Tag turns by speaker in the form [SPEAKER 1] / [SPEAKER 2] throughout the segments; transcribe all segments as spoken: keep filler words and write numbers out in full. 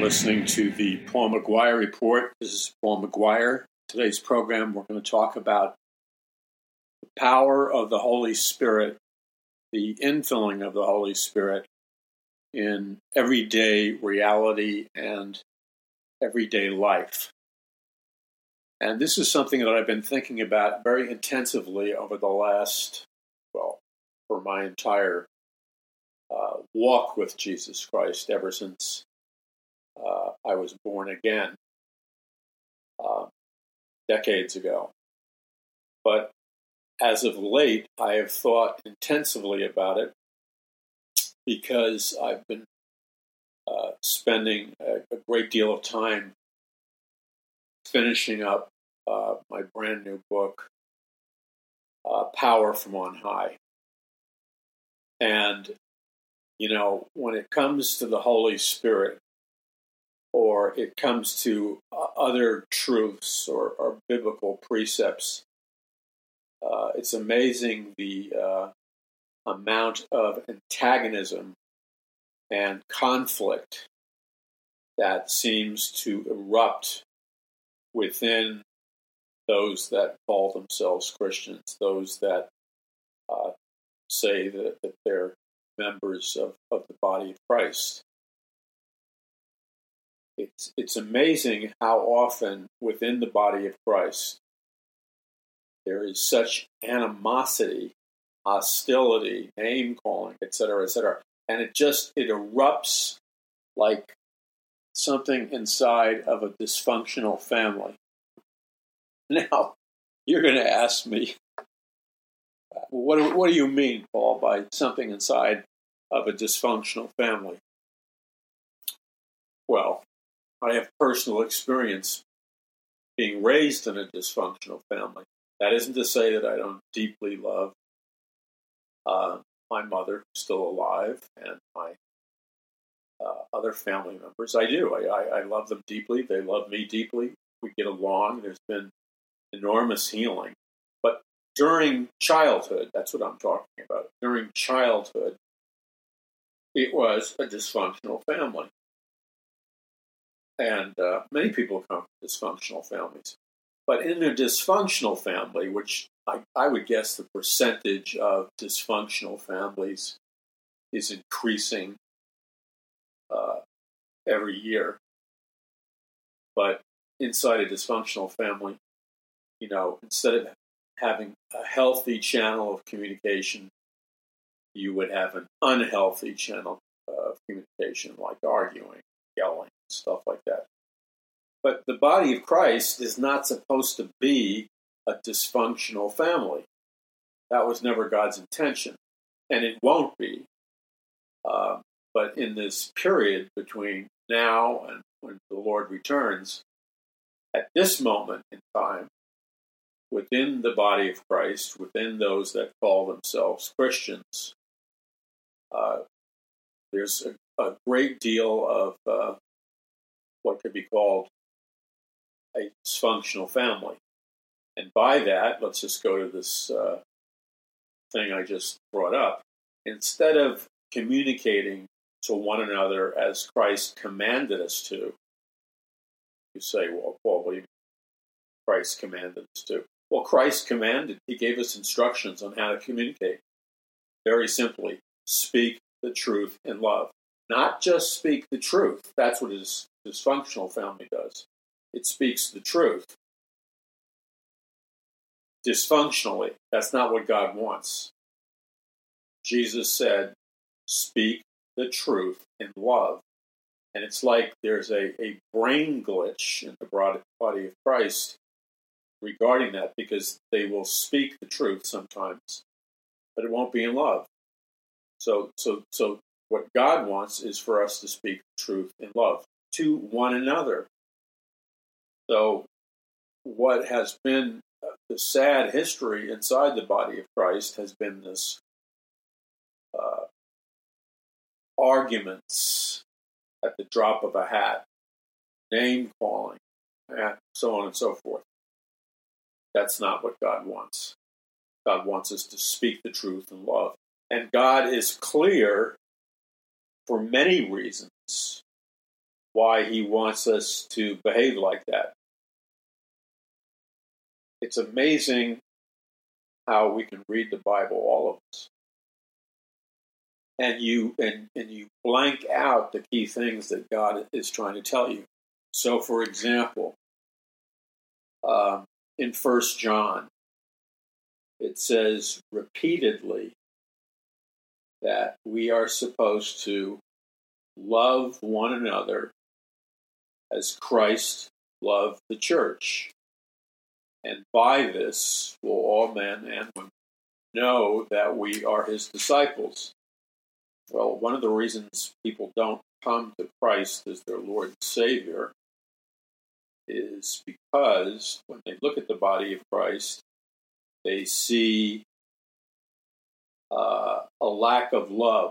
[SPEAKER 1] listening to the Paul McGuire Report. This is Paul McGuire. Today's program, we're going to talk about the power of the Holy Spirit, the infilling of the Holy Spirit in everyday reality and everyday life. And this is something that I've been thinking about very intensively over the last, well, for my entire uh, walk with Jesus Christ, ever since uh, I was born again uh, decades ago. But as of late, I have thought intensively about it because I've been uh, spending a, a great deal of time finishing up uh, my brand new book, uh, Power from on High. And, you know, when it comes to the Holy Spirit, or it comes to uh, other truths or, or biblical precepts, uh, it's amazing the uh, amount of antagonism and conflict that seems to erupt within those that call themselves Christians, those that uh, say that, that they're members of, of the body of Christ. It's, it's amazing how often within the body of Christ there is such animosity, hostility, name-calling, et cetera, et cetera. And it just, it erupts like something inside of a dysfunctional family. Now, you're going to ask me, what, what do you mean, Paul, by something inside of a dysfunctional family? Well, I have personal experience being raised in a dysfunctional family. That isn't to say that I don't deeply love uh, my mother, who's still alive, and my uh, other family members. I do. I, I, I love them deeply. They love me deeply. We get along. There's been enormous healing. But during childhood, that's what I'm talking about. During childhood, it was a dysfunctional family. And uh, many people come from dysfunctional families. But in a dysfunctional family, which I, I would guess the percentage of dysfunctional families is increasing uh, every year. But inside a dysfunctional family, you know, instead of having a healthy channel of communication, you would have an unhealthy channel of communication, like arguing, yelling, stuff like that. But the body of Christ is not supposed to be a dysfunctional family. That was never God's intention, and it won't be. Uh, but in this period between now and when the Lord returns, at this moment in time, within the body of Christ, within those that call themselves Christians, uh, there's a, a great deal of uh, what could be called a dysfunctional family. And by that, let's just go to this uh, thing I just brought up. Instead of communicating to one another as Christ commanded us to, you say, well, Paul, what do you mean Christ commanded us to? Well, Christ commanded, he gave us instructions on how to communicate. Very simply, speak the truth in love. Not just speak the truth. That's what a dysfunctional family does. It speaks the truth. Dysfunctionally, that's not what God wants. Jesus said, speak the truth in love. And it's like there's a, a brain glitch in the body of Christ regarding that, because they will speak the truth sometimes, but it won't be in love. So, so, so what God wants is for us to speak the truth in love to one another. So what has been the sad history inside the body of Christ has been this uh, arguments at the drop of a hat, name calling, and so on and so forth. That's not what God wants. God wants us to speak the truth in love. And God is clear for many reasons why he wants us to behave like that. It's amazing how we can read the Bible, all of us, and you and, and you blank out the key things that God is trying to tell you. So, for example, um, in First John, it says repeatedly that we are supposed to love one another as Christ loved the church. And by this will all men and women know that we are his disciples. Well, one of the reasons people don't come to Christ as their Lord and Savior is because when they look at the body of Christ, they see uh, a lack of love,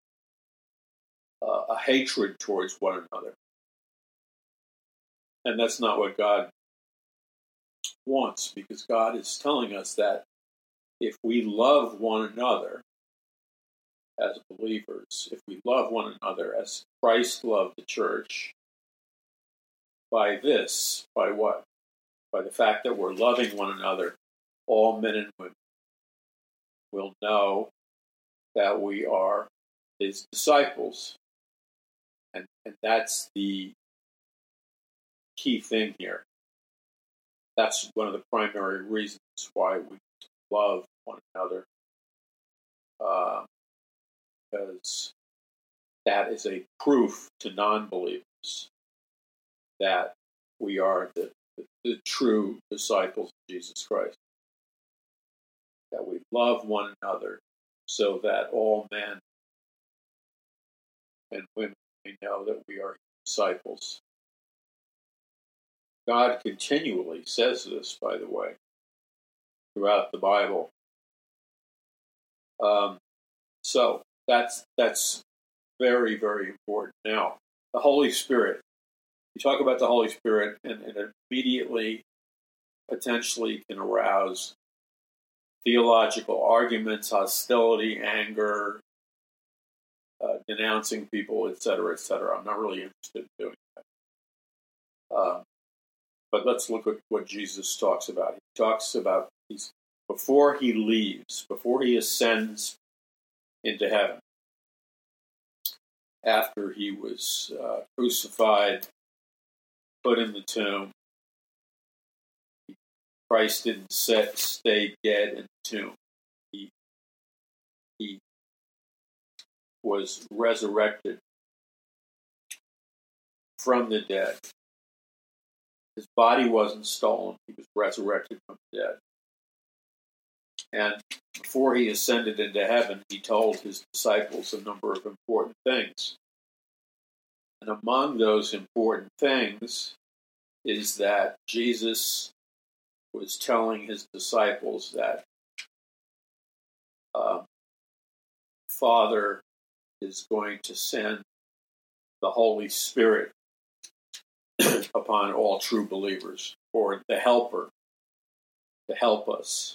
[SPEAKER 1] uh, a hatred towards one another. And that's not what God wants, because God is telling us that if we love one another as believers, if we love one another as Christ loved the church, by this, by what? By the fact that we're loving one another, all men and women will know that we are his disciples. And, and that's the key thing here. That's one of the primary reasons why we love one another, uh, because that is a proof to non-believers that we are the, the, the true disciples of Jesus Christ. That we love one another so that all men and women may know that we are disciples. God continually says this, by the way, throughout the Bible. Um, so that's that's very, very important. Now, the Holy Spirit. You talk about the Holy Spirit, and, and it immediately, potentially, can arouse theological arguments, hostility, anger, uh, denouncing people, et cetera, et cetera. I'm not really interested in doing that. Um, but let's look at what Jesus talks about. He talks about he's, before he leaves, before he ascends into heaven, after he was uh, crucified, put in the tomb. Christ didn't set, stay dead in the tomb. He, he was resurrected from the dead. His body wasn't stolen. He was resurrected from the dead. And before he ascended into heaven, he told his disciples a number of important things. And among those important things is that Jesus was telling his disciples that uh, Father is going to send the Holy Spirit upon all true believers, or the Helper, to help us.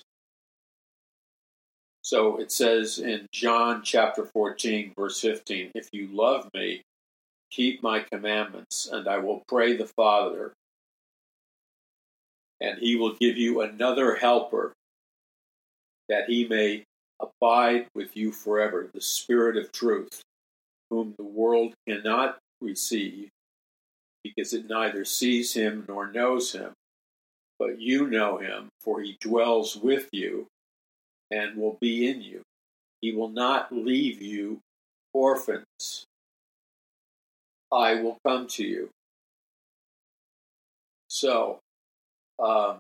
[SPEAKER 1] So it says in John chapter fourteen, verse fifteen, if you love me, keep my commandments, and I will pray the Father, and he will give you another helper, that he may abide with you forever, the Spirit of truth, whom the world cannot receive, because it neither sees him nor knows him. But you know him, for he dwells with you and will be in you. He will not leave you orphans. I will come to you. So, um,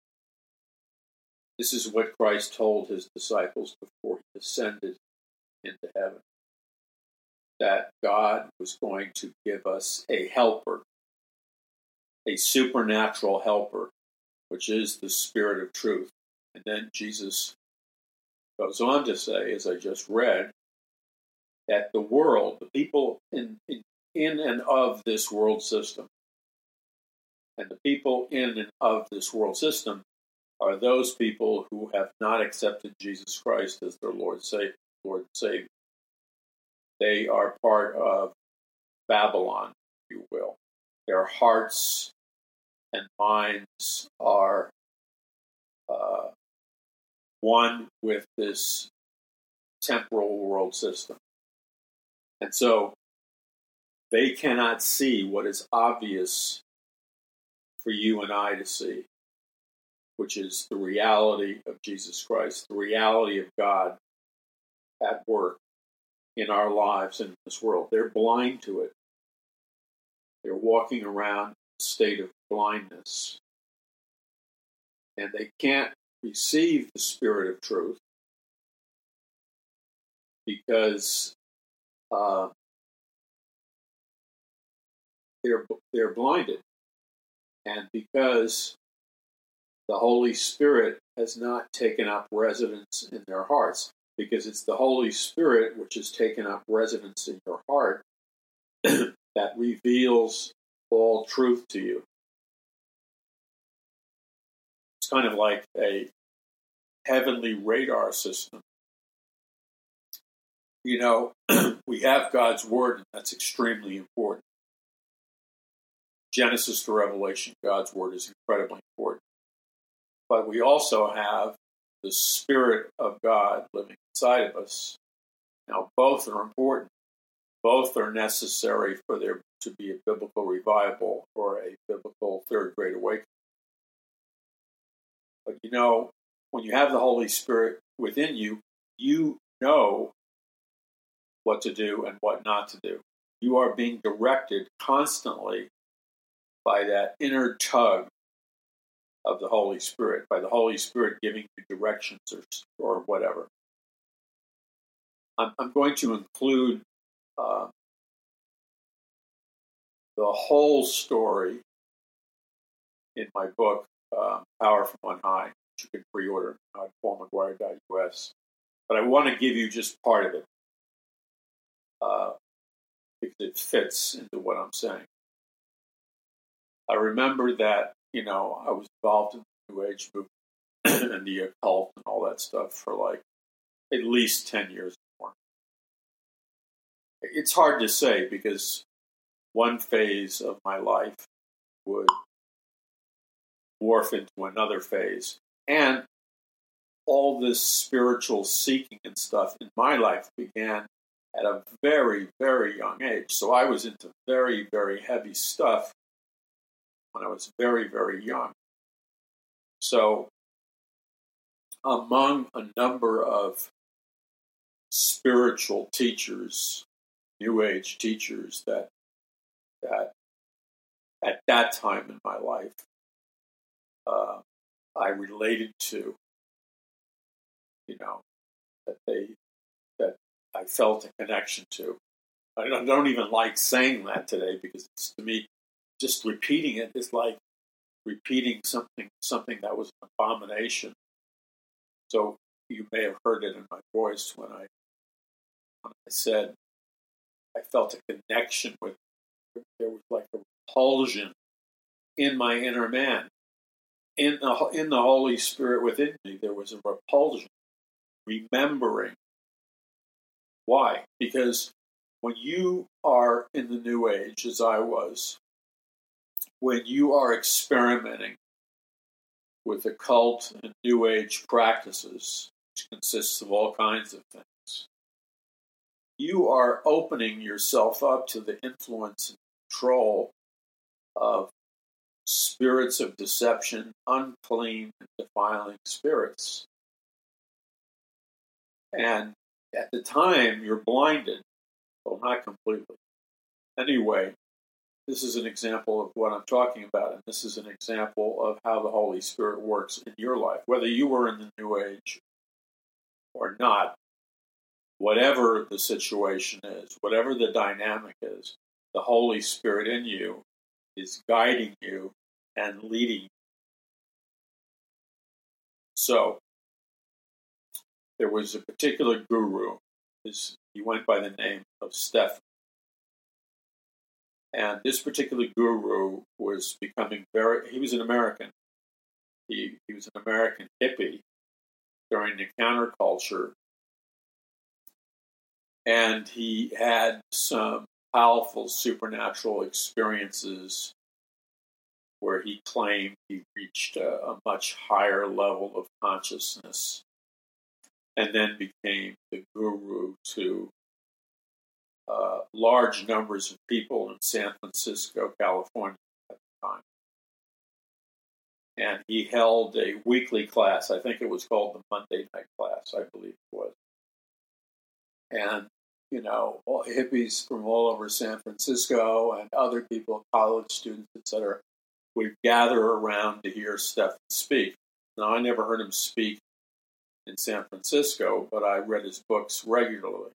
[SPEAKER 1] this is what Christ told his disciples before he ascended into heaven, that God was going to give us a helper, a supernatural helper, which is the Spirit of truth. And then Jesus goes on to say, as I just read, that the world, the people in, in, in and of this world system, and the people in and of this world system are those people who have not accepted Jesus Christ as their Lord, Savior, Lord and Savior. They are part of Babylon, you will. Their hearts and minds are uh, one with this temporal world system. And so they cannot see what is obvious for you and I to see, which is the reality of Jesus Christ, the reality of God at work in our lives and in this world. They're blind to it. They're walking around in a state of blindness. And they can't receive the Spirit of truth because uh, they're they're blinded, and because the Holy Spirit has not taken up residence in their hearts, because it's the Holy Spirit which has taken up residence in your heart that reveals all truth to you. It's kind of like a heavenly radar system. You know, we have God's Word, and that's extremely important. Genesis to Revelation, God's Word is incredibly important. But we also have the Spirit of God living inside of us. Now, both are important. Both are necessary for there to be a biblical revival or a biblical third great awakening. But you know, when you have the Holy Spirit within you, you know what to do and what not to do. You are being directed constantly by that inner tug of the Holy Spirit, by the Holy Spirit giving you directions or, or whatever. I'm, I'm going to include uh, the whole story in my book, um, Power from On High, which you can pre-order at paul mcguire dot u s. But I want to give you just part of it uh, because it fits into what I'm saying. I remember that, you know, I was involved in the New Age movement and the occult and all that stuff for like at least ten years more. It's hard to say because one phase of my life would morph into another phase. And all this spiritual seeking and stuff in my life began at a very, very young age. So I was into very, very heavy stuff when I was very, very young. So among a number of spiritual teachers, New Age teachers that that at that time in my life uh, I related to, you know, that they that I felt a connection to. I don't, I don't even like saying that today because it's, to me, just repeating it is like repeating something something that was an abomination. So you may have heard it in my voice when I when I said I felt a connection with. There was like a repulsion in my inner man. In the, in the Holy Spirit within me, there was a repulsion, remembering. Why? Because when you are in the New Age, as I was, when you are experimenting with occult and New Age practices, which consists of all kinds of things, you are opening yourself up to the influence and control of spirits of deception, unclean and defiling spirits. And at the time, you're blinded. Well, not completely. Anyway, this is an example of what I'm talking about, and this is an example of how the Holy Spirit works in your life. Whether you were in the New Age or not, whatever the situation is, whatever the dynamic is, the Holy Spirit in you is guiding you and leading you. So, there was a particular guru. His, he went by the name of Stephen. And this particular guru was becoming very, he was an American. He, he was an American hippie during the counterculture. And he had some powerful supernatural experiences where he claimed he reached a, a much higher level of consciousness, and then became the guru to uh, large numbers of people in San Francisco, California at the time. And he held a weekly class. I think it was called the Monday night class, I believe it was. And, you know, all hippies from all over San Francisco and other people, college students, et cetera, would gather around to hear Stephan speak. Now, I never heard him speak in San Francisco, but I read his books regularly.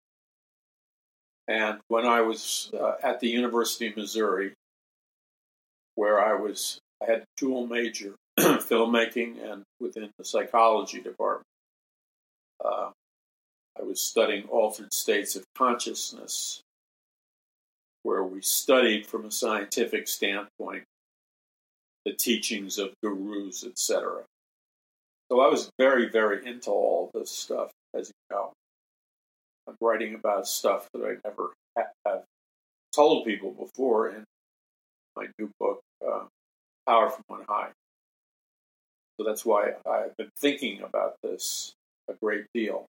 [SPEAKER 1] And when I was uh, at the University of Missouri, where I was, I had a dual major, filmmaking and within the psychology department. Uh, I was studying altered states of consciousness, where we studied from a scientific standpoint the teachings of gurus, et cetera. So I was very, very into all this stuff, as you know. I'm writing about stuff that I never have told people before in my new book, uh, Power from On High. So that's why I've been thinking about this a great deal.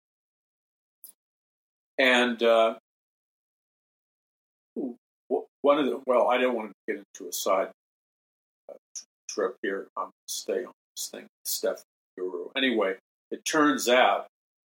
[SPEAKER 1] And uh, one of the, well, I don't want to get into a side uh, trip here. I'm going to stay on this thing, Stephan Guru. Anyway, it turns out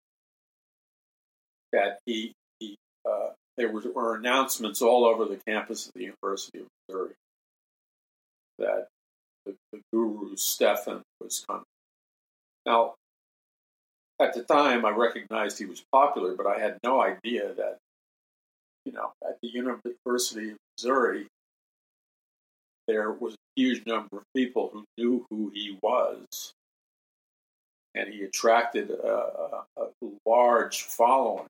[SPEAKER 1] that he, he uh, there were, were announcements all over the campus of the University of Missouri that the, the guru Stephan was coming. Now, at the time, I recognized he was popular, but I had no idea that, you know, at the University of Missouri, there was a huge number of people who knew who he was, and he attracted a, a, a large following.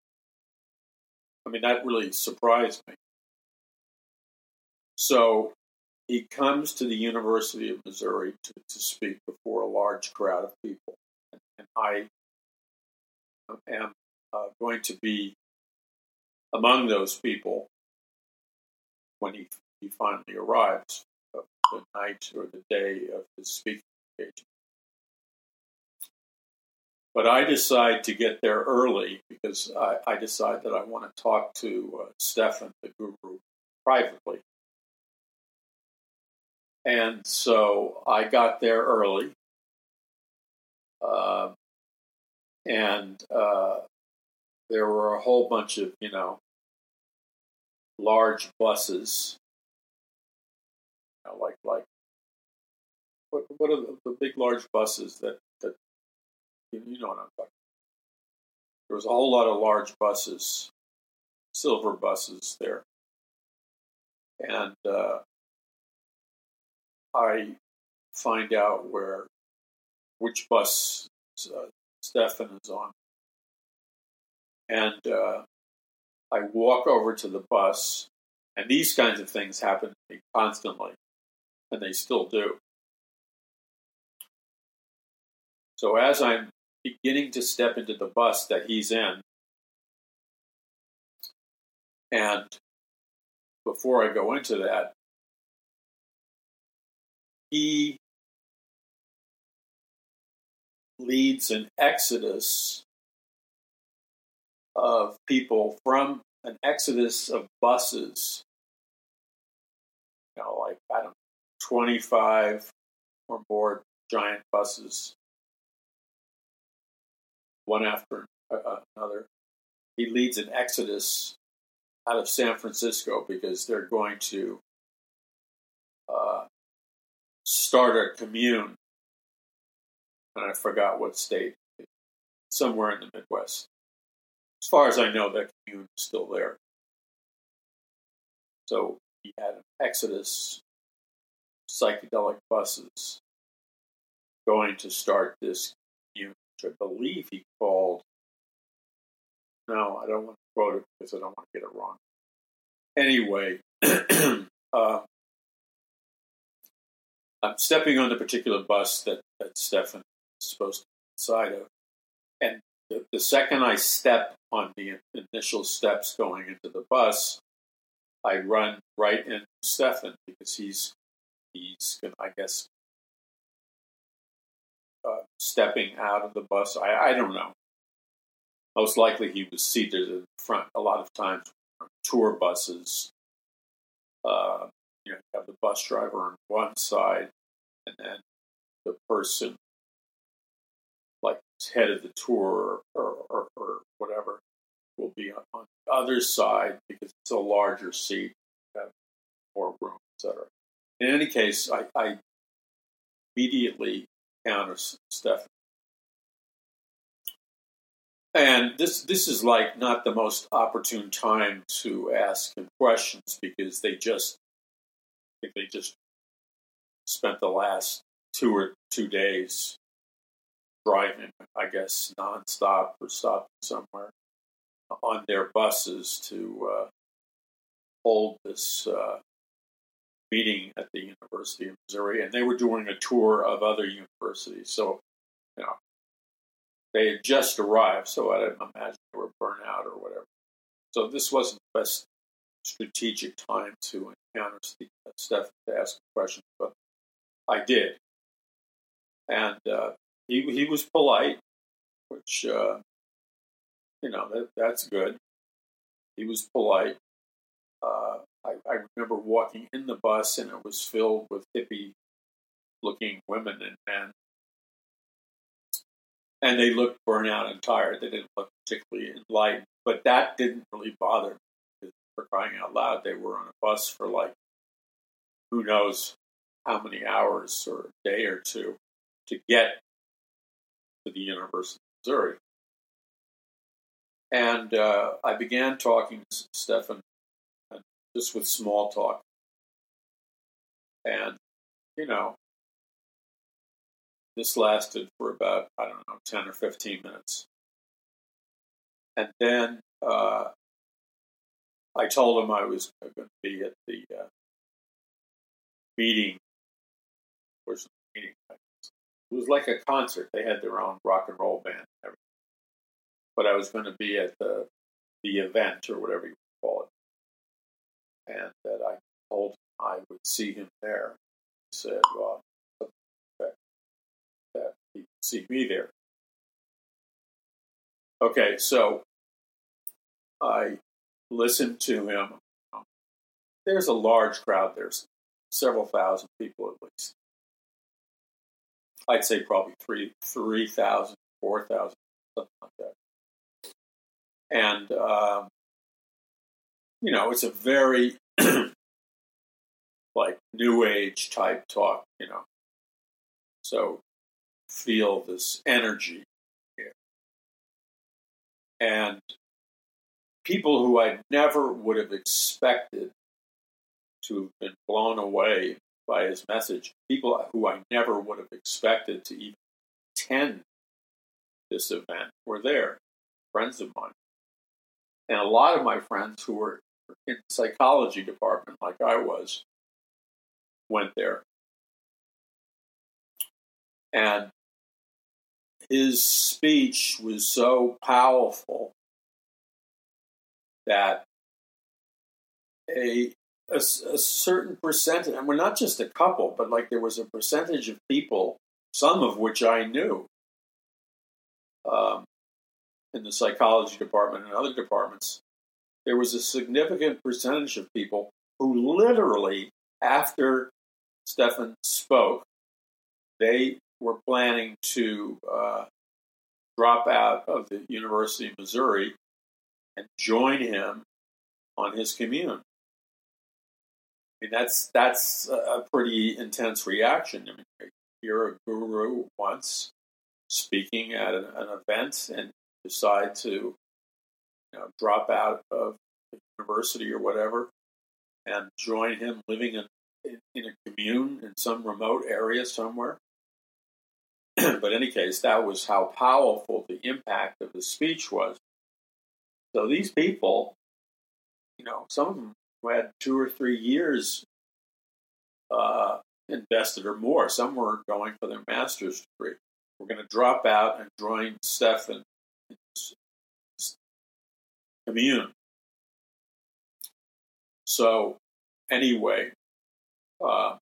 [SPEAKER 1] I mean, that really surprised me. So he comes to the University of Missouri to, to speak before a large crowd of people. And, and I am uh, going to be among those people when he, he finally arrives, uh, the night or the day of his speaking engagement. But I decide to get there early because I, I decide that I want to talk to uh, Stephan, the guru, privately. And so I got there early. Uh, and uh, there were a whole bunch of, you know, large buses. You know, like, like what, what are the, the big, large buses that, that you know what I'm talking about. There was a whole lot of large buses, silver buses there. And uh, I find out where, which bus uh, Stephan is on. And uh, I walk over to the bus, and these kinds of things happen to me constantly, and they still do. So as I'm beginning to step into the bus that he's in, and before I go into that, he leads an exodus of people from an exodus of buses, you know, like, I don't know, twenty-five or more giant buses, one after another. He leads an exodus out of San Francisco because they're going to uh, start a commune, and I forgot what state, somewhere in the Midwest. As far as I know, that commune is still there. So he had an exodus, psychedelic buses, going to start this commune, which I believe he called, no, I don't want to quote it because I don't want to get it wrong. Anyway, uh, I'm stepping on the particular bus that, that Stephan is supposed to be inside of. And the, the second I step on the initial steps going into the bus, I run right into Stefan because he's he's I guess uh, stepping out of the bus. I, I don't know. Most likely he was seated in front. A lot of times, on tour buses, uh, you know, you have the bus driver on one side, and then the person, like head of the tour or, or, or whatever, will be on, on the other side because it's a larger seat, have more room, et cetera. In any case, I, I immediately counter Stefan. And this this is like not the most opportune time to ask him questions because they just I think they just spent the last two or two days driving, I guess, nonstop or stopping somewhere on their buses to uh, hold this uh, meeting at the University of Missouri, and they were doing a tour of other universities. So, you know, they had just arrived, so I didn't imagine they were burnt out or whatever. So this wasn't the best strategic time to encounter Stefan to ask questions, but I did. And uh, he he was polite, which, uh, you know, that, that's good. He was polite. Uh, I, I remember walking in the bus, and it was filled with hippie-looking women and men. And they looked burnt out and tired. They didn't look particularly enlightened. But that didn't really bother me. Because for crying out loud, they were on a bus for like, who knows how many hours or a day or two to get to the University of Missouri. And uh, I began talking to Stefan just with small talk. And, you know, this lasted for about, I don't know, ten or fifteen minutes. And then uh, I told him I was going to be at the uh, meeting. Where's the meeting? It was like a concert. They had their own rock and roll band and everything. But I was going to be at the the event, or whatever you would call it. And that I told him I would see him there. He said, well, that, that he would see me there. Okay, so I listened to him. There's a large crowd there, several thousand people at least. I'd say probably three, three thousand, four thousand, something like that. And um, you know, it's a very like new age type talk, you know. So feel this energy here. And people who I never would have expected to have been blown away by his message, people who I never would have expected to even attend this event were there, friends of mine. And a lot of my friends who were in the psychology department, like I was, went there. And his speech was so powerful that a, a, a certain percentage, and we're not just a couple, but like there was a percentage of people, some of which I knew, um, in the psychology department and other departments, there was a significant percentage of people who literally, after Stefan spoke, they were planning to uh, drop out of the University of Missouri and join him on his commune. I mean, that's that's a pretty intense reaction. I mean, you're a guru once speaking at an, an event and decide to, you know, drop out of the university or whatever and join him living in, in, in a commune in some remote area somewhere. But in any case, that was how powerful the impact of the speech was. So these people, you know, some of them who had two or three years uh, invested or more. Some were going for their master's degree. We're going to drop out and join Stefan in this commune. So anyway, uh,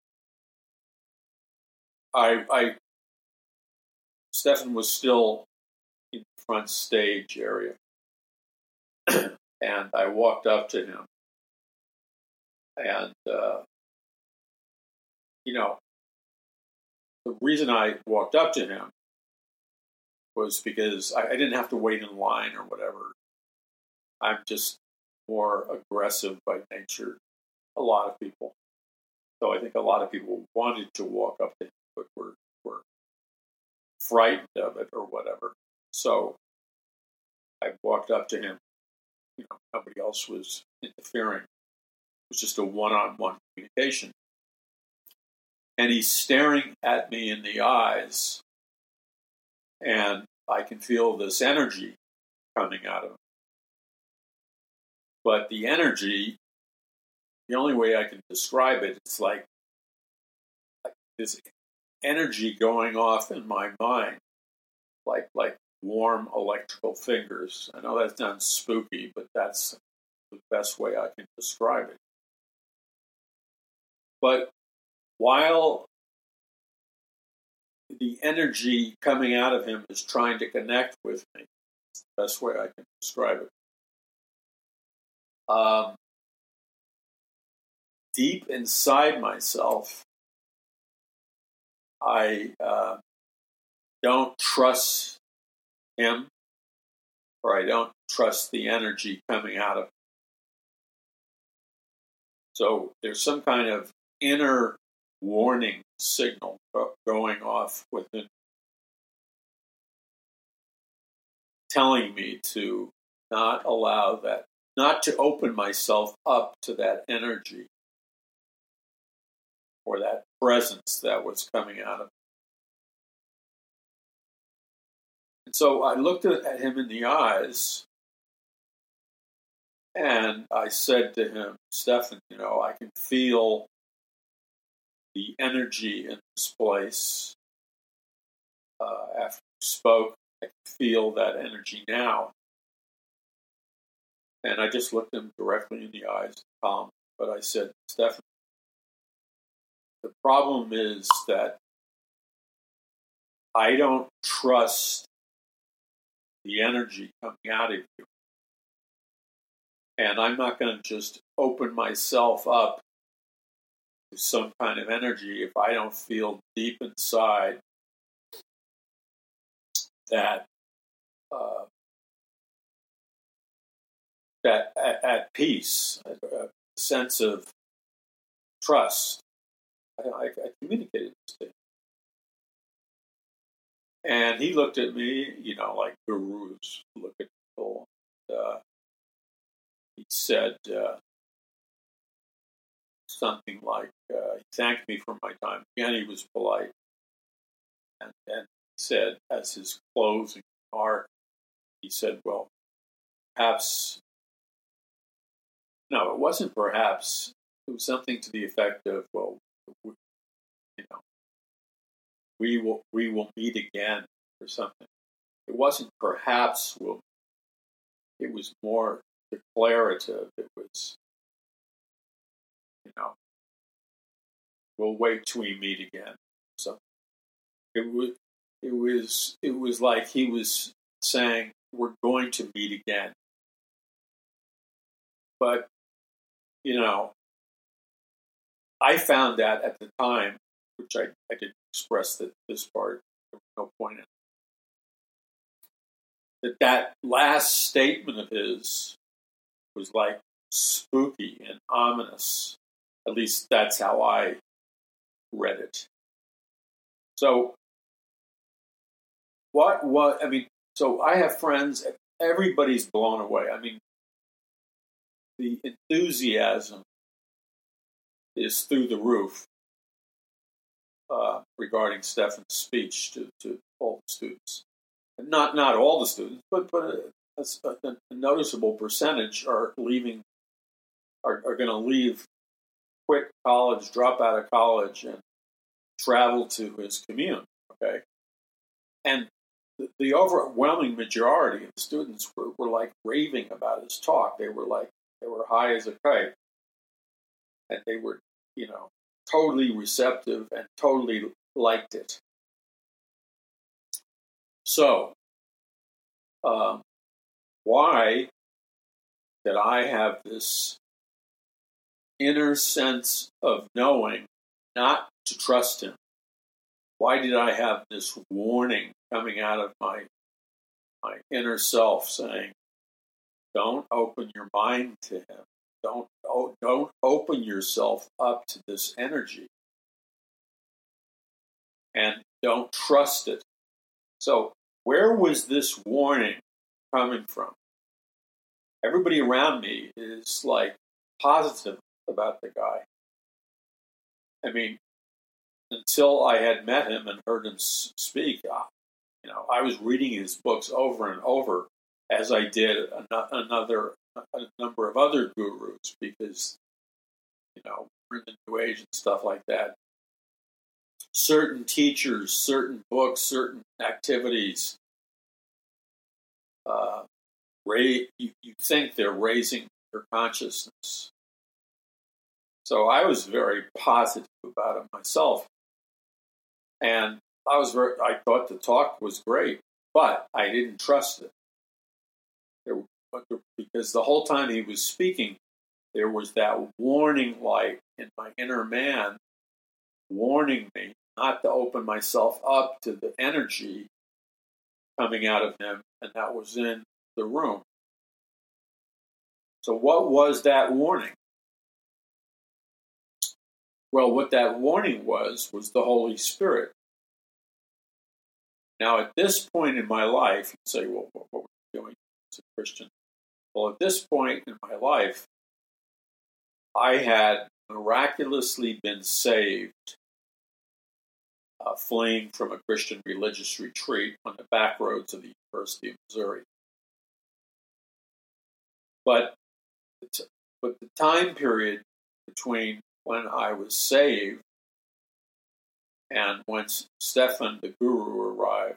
[SPEAKER 1] I, I, Stefan was still in the front stage area, and I walked up to him, and uh, you know, the reason I walked up to him was because I, I didn't have to wait in line or whatever. I'm just more aggressive by nature. A lot of people. So I think a lot of people wanted to walk up to him, but were, were frightened of it or whatever. So I walked up to him. You know, nobody else was interfering. It was just a one-on-one communication. And he's staring at me in the eyes, and I can feel this energy coming out of him. But the energy, the only way I can describe it, it's like, like this energy going off in my mind, like like warm electrical fingers. I know that sounds spooky, but that's the best way I can describe it. But while the energy coming out of him is trying to connect with me, it's the best way I can describe it. Um, deep inside myself, I uh, don't trust him, or I don't trust the energy coming out of him. So there's some kind of inner warning signal going off within, telling me to not allow that, not to open myself up to that energy or that presence that was coming out of me. And so I looked at him in the eyes, and I said to him, Stefan, you know, I can feel the energy in this place. Uh, after you spoke, I can feel that energy now. And I just looked him directly in the eyes, calm. But I said, Stefan, the problem is that I don't trust the energy coming out of you. And I'm not going to just open myself up to some kind of energy if I don't feel deep inside that uh, that at, at peace, a, a sense of trust. I, I, I communicated this to him. And he looked at me, you know, like gurus look at people. And, uh, he said uh, something like, uh, he thanked me for my time. Again, he was polite. And then he said, as his closing remark, he said, well, perhaps, no, it wasn't perhaps. It was something to the effect of, well, we, you know, we will we will meet again or something. It wasn't perhaps we'll. It was more declarative. It was, you know, we'll wait till we meet again. So it was it was it was like he was saying we're going to meet again. But you know, I found that at the time, which I, I didn't express that this part, there was no point in it, that that last statement of his was like spooky and ominous. At least that's how I read it. So what what I mean, so I have friends, everybody's blown away. I mean, the enthusiasm is through the roof uh, regarding Stefan's speech to, to all the students. And not not all the students, but but a, a, a noticeable percentage are leaving, are, are going to leave, quit college, drop out of college, and travel to his commune. Okay, and the, the overwhelming majority of the students were, were like raving about his talk. They were like they were high as a kite. and they were, you know, totally receptive and totally liked it. So, um, why did I have this inner sense of knowing not to trust him? Why did I have this warning coming out of my my inner self saying, don't open your mind to him. Don't, oh, don't open yourself up to this energy. And don't trust it. So where was this warning coming from? Everybody around me is like positive about the guy. I mean, until I had met him and heard him speak, you know, I was reading his books over and over, as I did another a number of other gurus, because, you know, we're in the New Age and stuff like that. Certain teachers, certain books, certain activities, uh, ra- you, you think they're raising your consciousness. So I was very positive about it myself, and I was very. I thought the talk was great, but I didn't trust it. There, because the whole time he was speaking, there was that warning light in my inner man, warning me not to open myself up to the energy coming out of him, and that was in the room. So what was that warning? Well, what that warning was, was the Holy Spirit. Now, at this point in my life, you say, well, what were you doing as a Christian? Well, at this point in my life, I had miraculously been saved, uh, fleeing from a Christian religious retreat on the back roads of the University of Missouri. But, but the time period between when I was saved and when Stephan the Guru arrived,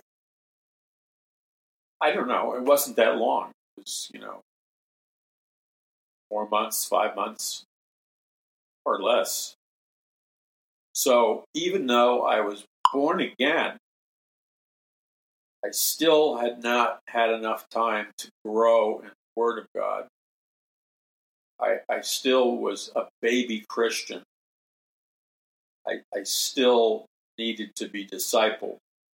[SPEAKER 1] I don't know, it wasn't that long. It was, you know, four months, five months, or less. So even though I was born again, I still had not had enough time to grow in the Word of God. I, I still was a baby Christian. I, I still needed to be discipled.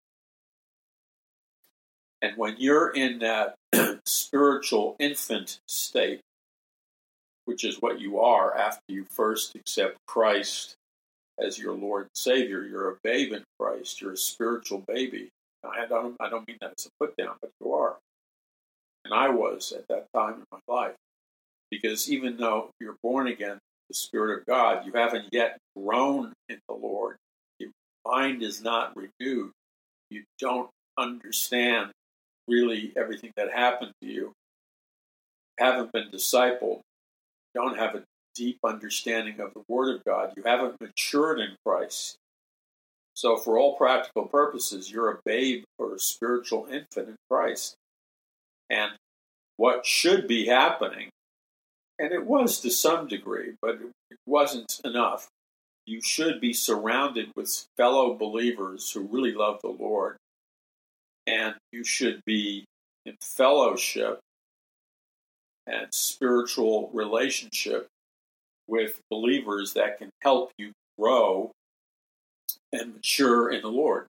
[SPEAKER 1] And when you're in that spiritual infant state, which is what you are after you first accept Christ as your Lord and Savior, you're a babe in Christ. You're a spiritual baby. I don't, I don't mean that as a put down, but you are. And I was at that time in my life. Because even though you're born again, the Spirit of God, you haven't yet grown in the Lord. Your mind is not renewed. You don't understand really everything that happened to you. You haven't been discipled. You don't have a deep understanding of the Word of God. You haven't matured in Christ. So for all practical purposes, you're a babe or a spiritual infant in Christ. And what should be happening, and it was to some degree, but it wasn't enough. You should be surrounded with fellow believers who really love the Lord. And you should be in fellowship and spiritual relationship with believers that can help you grow and mature in the Lord.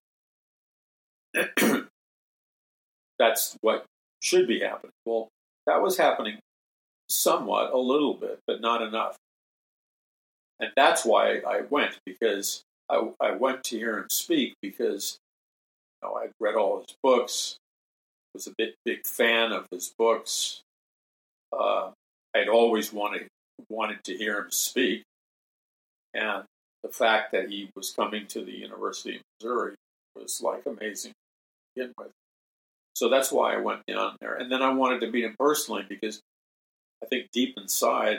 [SPEAKER 1] That's what should be happening. Well, that was happening somewhat, a little bit, but not enough. And that's why I went, because I, I went to hear him speak, because, you know, I'd read all his books, was a big, big fan of his books. Uh, I'd always wanted wanted to hear him speak, and the fact that he was coming to the University of Missouri was like amazing to begin with. So that's why I went down there, and then I wanted to meet him personally, because I think deep inside,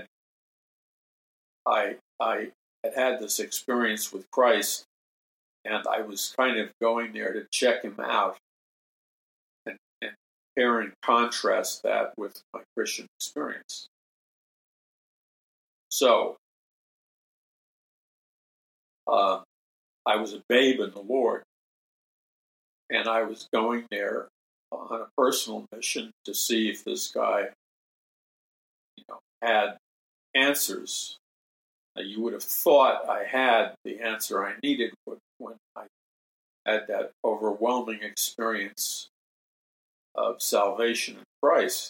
[SPEAKER 1] I I had had this experience with Christ, and I was kind of going there to check him out and, and compare and contrast that with my Christian experience. So uh, I was a babe in the Lord, and I was going there on a personal mission to see if this guy, you know, had answers. Now, you would have thought I had the answer I needed when I had that overwhelming experience of salvation in Christ.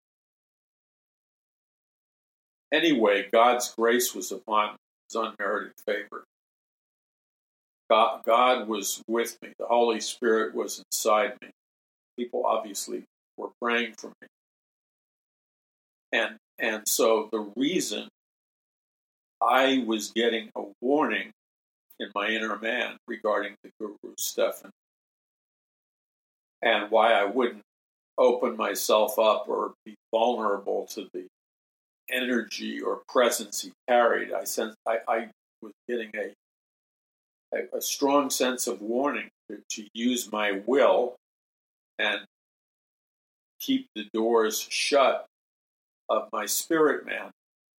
[SPEAKER 1] Anyway, God's grace was upon me, His unmerited favor. God, God was with me. The Holy Spirit was inside me. People obviously were praying for me. And, and so the reason I was getting a warning in my inner man regarding the Guru Stephan, and why I wouldn't open myself up or be vulnerable to the energy or presence he carried, I sensed I, I was getting a, a a strong sense of warning to, to use my will and keep the doors shut of my spirit man.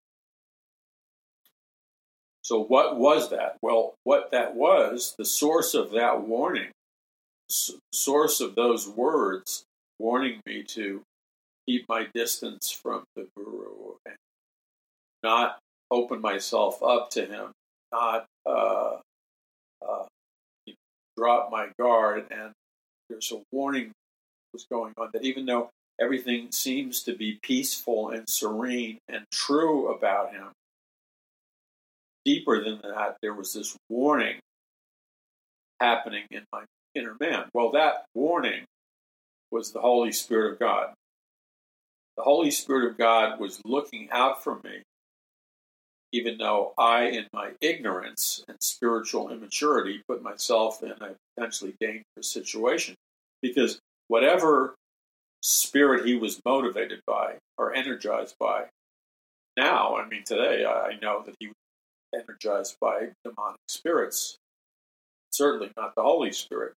[SPEAKER 1] So what was that? Well, what that was, the source of that warning, the source of those words warning me to keep my distance from the Guru and not open myself up to him, not uh, uh, you know, drop my guard. And there's a warning that was going on that even though everything seems to be peaceful and serene and true about him, deeper than that, there was this warning happening in my inner man. Well, that warning was the Holy Spirit of God. The Holy Spirit of God was looking out for me, even though I, in my ignorance and spiritual immaturity, put myself in a potentially dangerous situation. Because whatever spirit he was motivated by or energized by, now, I mean, today, I know that he was energized by demonic spirits. Certainly not the Holy Spirit.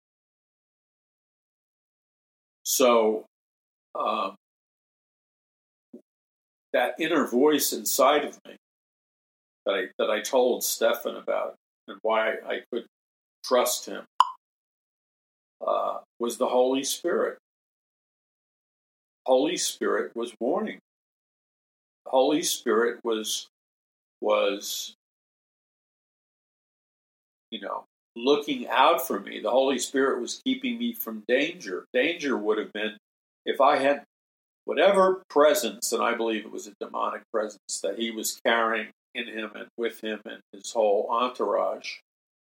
[SPEAKER 1] So, um, that inner voice inside of me that I that I told Stephan about and why I could trust him uh, was the Holy Spirit. Holy Spirit was warning. The Holy Spirit was was you know looking out for me. The Holy Spirit was keeping me from danger. Danger would have been if I had whatever presence, and I believe it was a demonic presence that he was carrying in him and with him and his whole entourage.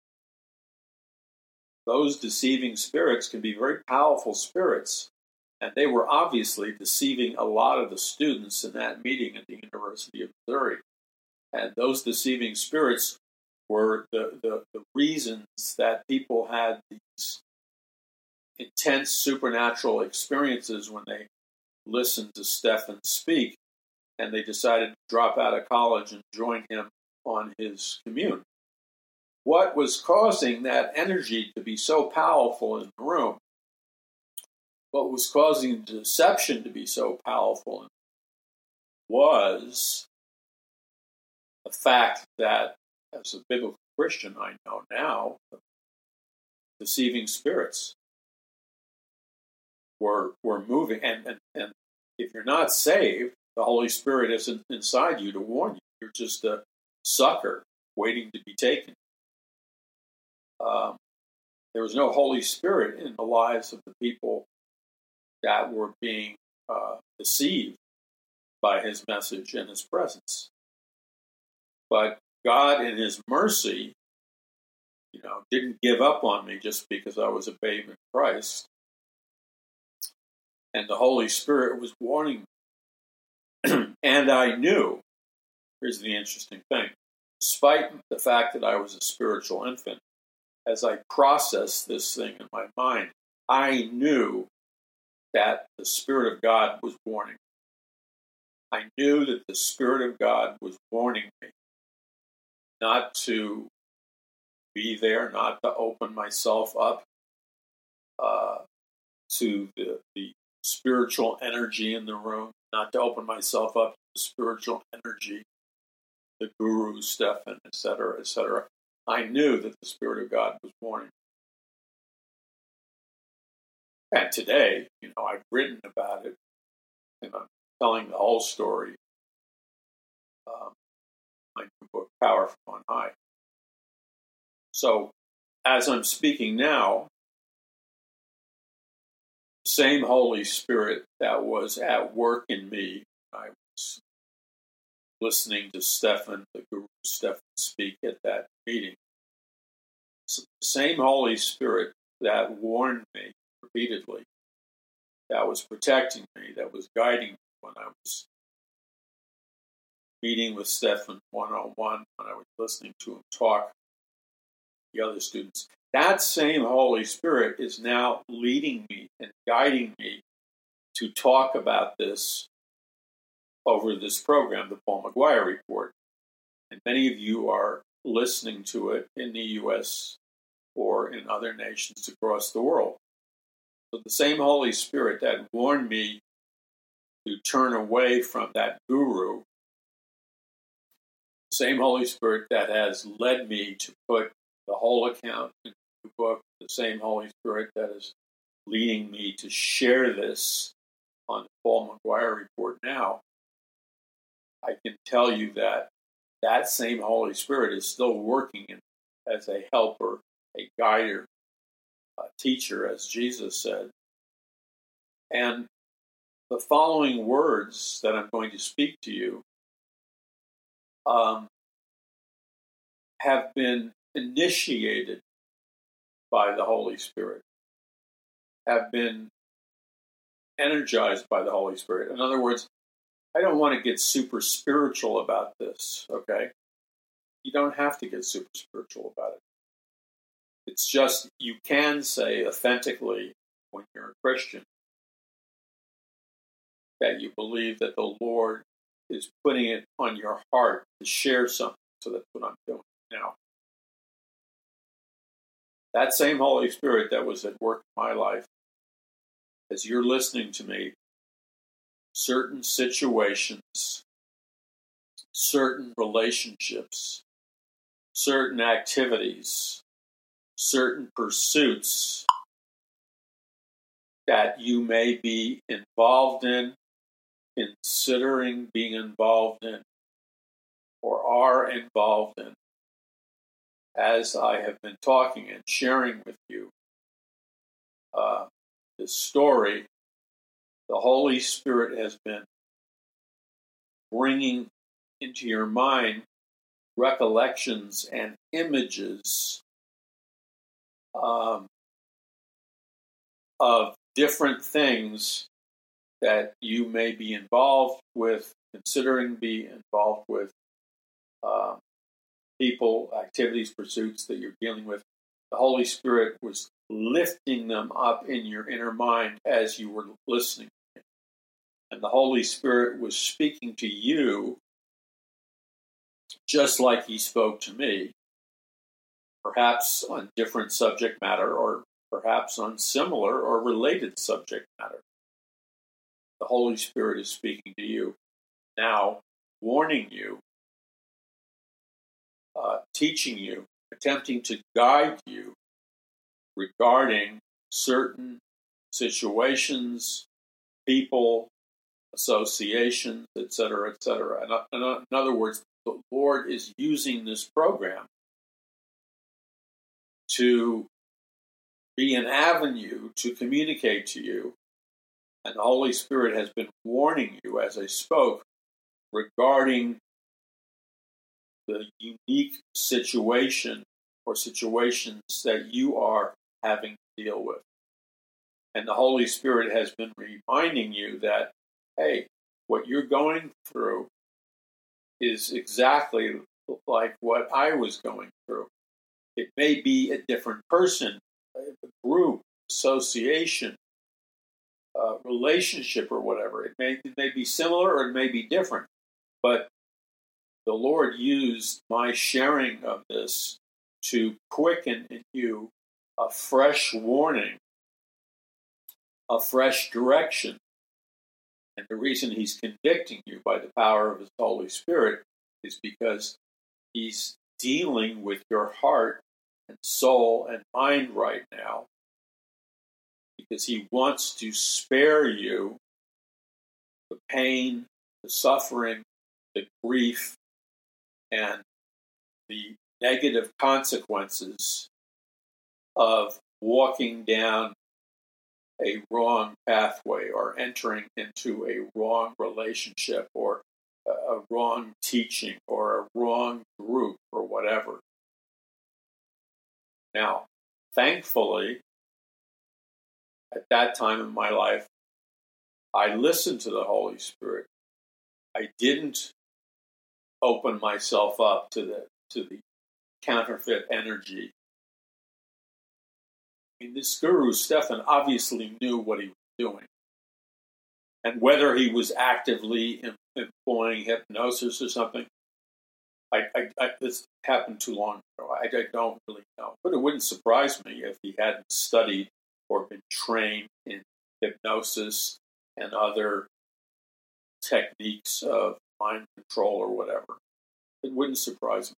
[SPEAKER 1] Those deceiving spirits can be very powerful spirits, and they were obviously deceiving a lot of the students in that meeting at the University of Missouri. And those deceiving spirits were the, the, the reasons that people had these intense supernatural experiences when they listened to Stephan speak, and they decided to drop out of college and join him on his commune. What was causing that energy to be so powerful in the room, what was causing the deception to be so powerful was the fact that, as a biblical Christian, I know now, deceiving spirits were were moving. And, and, and if you're not saved, the Holy Spirit isn't inside you to warn you. You're just a sucker waiting to be taken. Um, there was no Holy Spirit in the lives of the people that were being uh, deceived by his message and his presence. But God, in his mercy, you know, didn't give up on me just because I was a babe in Christ. And the Holy Spirit was warning me. And I knew, here's the interesting thing, despite the fact that I was a spiritual infant, as I processed this thing in my mind, I knew that the Spirit of God was warning me. I knew that the Spirit of God was warning me not to be there, not to open myself up uh, to the, the spiritual energy in the room, not to open myself up to the spiritual energy, the Guru, Stephan, et cetera, et cetera. I knew that the Spirit of God was warning me. And today, you know, I've written about it, and I'm telling the whole story. Um, my new book, Power from on High. So, as I'm speaking now, the same Holy Spirit that was at work in me, I was listening to Stephan, the Guru Stephan, speak at that meeting. So the same Holy Spirit that warned me repeatedly, that was protecting me, that was guiding me when I was meeting with Stephan one-on-one, when I was listening to him talk, the other students. That same Holy Spirit is now leading me and guiding me to talk about this over this program, the Paul McGuire Report. And many of you are listening to it in the U S or in other nations across the world. So the same Holy Spirit that warned me to turn away from that guru, the same Holy Spirit that has led me to put the whole account in the book, the same Holy Spirit that is leading me to share this on the Paul McGuire Report now, I can tell you that that same Holy Spirit is still working in, as a helper, a guider, a teacher, as Jesus said. And the following words that I'm going to speak to you um, have been initiated by the Holy Spirit, have been energized by the Holy Spirit. In other words, I don't want to get super spiritual about this, okay? You don't have to get super spiritual about it. It's just, you can say authentically, when you're a Christian, that you believe that the Lord is putting it on your heart to share something. So that's what I'm doing now. That same Holy Spirit that was at work in my life, as you're listening to me, certain situations, certain relationships, certain activities, certain pursuits that you may be involved in, considering being involved in, or are involved in, as I have been talking and sharing with you uh, this story, the Holy Spirit has been bringing into your mind recollections and images um, of different things that you may be involved with, considering be involved with, um, people, activities, pursuits that you're dealing with. The Holy Spirit was lifting them up in your inner mind as you were listening. And the Holy Spirit was speaking to you just like he spoke to me, perhaps on different subject matter, or perhaps on similar or related subject matter. The Holy Spirit is speaking to you now, warning you, uh, teaching you, attempting to guide you regarding certain situations, people, associations, et cetera, et cetera. In, in other words, the Lord is using this program to be an avenue to communicate to you. And the Holy Spirit has been warning you as I spoke regarding the unique situation or situations that you are having to deal with. And the Holy Spirit has been reminding you that, hey, what you're going through is exactly like what I was going through. It may be a different person, a group, association, uh, relationship, or whatever. It may, it may be similar or it may be different. But the Lord used my sharing of this to quicken in you a fresh warning, a fresh direction. And the reason he's convicting you by the power of his Holy Spirit is because he's dealing with your heart and soul and mind right now because he wants to spare you the pain, the suffering, the grief, and the negative consequences of walking down a wrong pathway or entering into a wrong relationship or a wrong teaching or a wrong group or whatever. Now, thankfully, at that time in my life, I listened to the Holy Spirit. I didn't open myself up to the to the counterfeit energy. I mean, this guru, Stephan, obviously knew what he was doing. And whether he was actively em- employing hypnosis or something, I, I, I, this happened too long ago. I, I don't really know. But it wouldn't surprise me if he hadn't studied or been trained in hypnosis and other techniques of mind control or whatever. It wouldn't surprise me.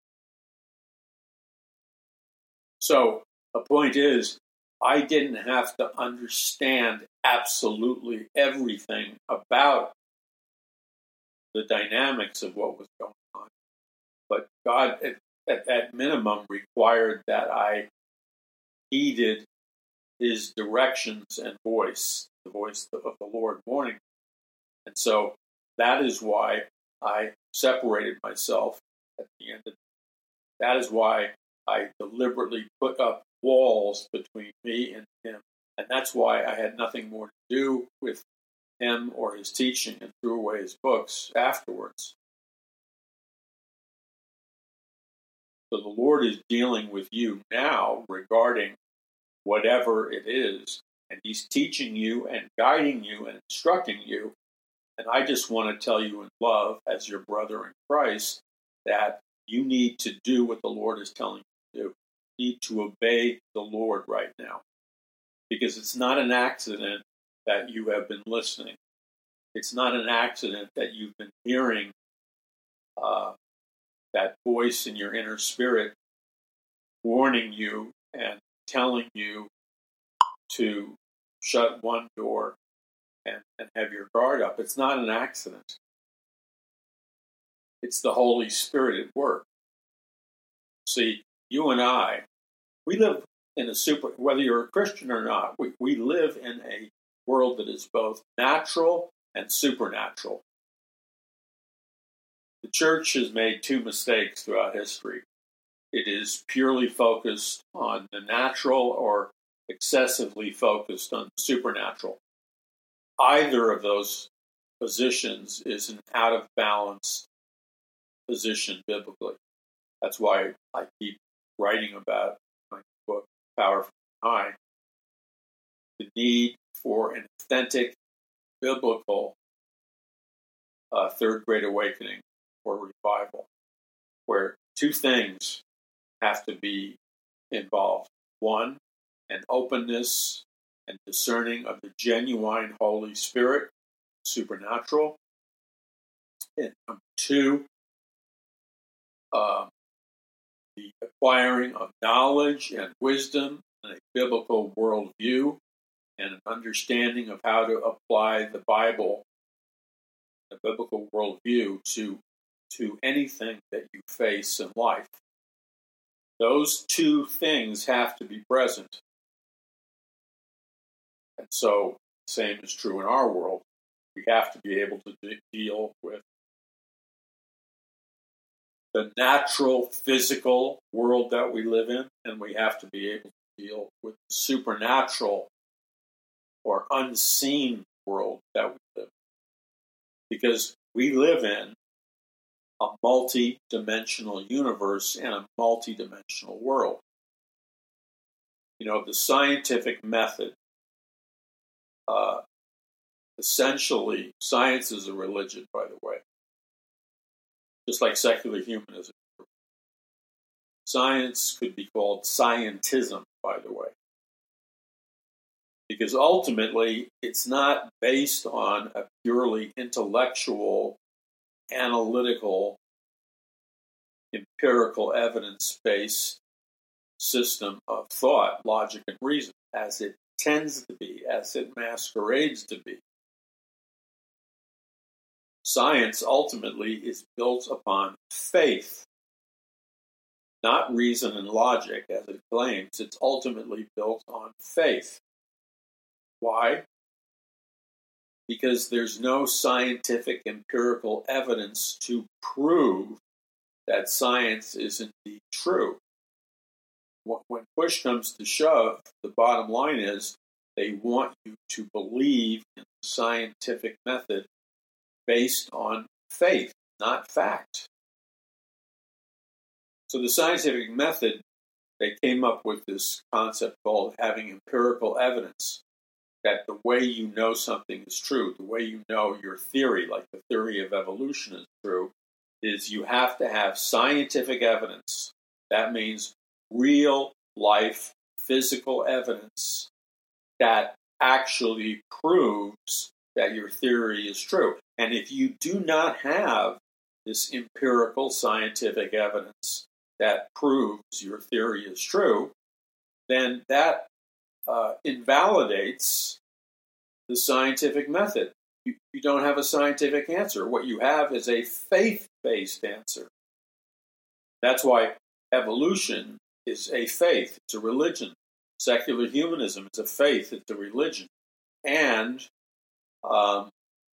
[SPEAKER 1] So the point is, I didn't have to understand absolutely everything about the dynamics of what was going on. But God, at, at, at minimum, required that I heeded his directions and voice, the voice of the Lord warning. And so that is why I separated myself at the end of it. That is why I deliberately put up walls between me and him. And that's why I had nothing more to do with him or his teaching and threw away his books afterwards. So the Lord is dealing with you now regarding whatever it is, and he's teaching you and guiding you and instructing you. And I just want to tell you in love, as your brother in Christ, that you need to do what the Lord is telling you to do. You need to obey the Lord right now. Because it's not an accident that you have been listening. It's not an accident that you've been hearing uh, that voice in your inner spirit warning you and telling you to shut one door and, and have your guard up. It's not an accident. It's the Holy Spirit at work. See, you and I, we live in a super, whether you're a Christian or not, we, we live in a world that is both natural and supernatural. The church has made two mistakes throughout history. It is purely focused on the natural or excessively focused on the supernatural. Either of those positions is an out of balance position biblically. That's why I keep writing about my book, Power from Behind, the need for an authentic biblical uh, third great awakening or revival, where two things have to be involved. One, an openness and discerning of the genuine Holy Spirit, supernatural. And number two, um, the acquiring of knowledge and wisdom and a biblical worldview and an understanding of how to apply the Bible, the biblical worldview, to, to anything that you face in life. Those two things have to be present. And so the same is true in our world. We have to be able to de- deal with the natural, physical world that we live in, and we have to be able to deal with the supernatural or unseen world that we live in. Because we live in a multi-dimensional universe and a multi-dimensional world. You know, the scientific method, uh, essentially, science is a religion, by the way, just like secular humanism. Science could be called scientism, by the way, because ultimately it's not based on a purely intellectual, analytical empirical evidence-based system of thought, logic, and reason, as it tends to be, as it masquerades to be. Science ultimately is built upon faith, not reason and logic, as it claims. It's ultimately built on faith. Why? Because there's no scientific empirical evidence to prove that science is indeed true. When push comes to shove, the bottom line is they want you to believe in the scientific method based on faith, not fact. So the scientific method, they came up with this concept called having empirical evidence, that the way you know something is true, the way you know your theory, like the theory of evolution is true, is you have to have scientific evidence. That means real life, physical evidence that actually proves that your theory is true. And if you do not have this empirical scientific evidence that proves your theory is true, then that uh, invalidates the scientific method. You, you don't have a scientific answer. What you have is a faith-based answer. That's why evolution is a faith. It's a religion. Secular humanism is a faith. It's a religion. And um,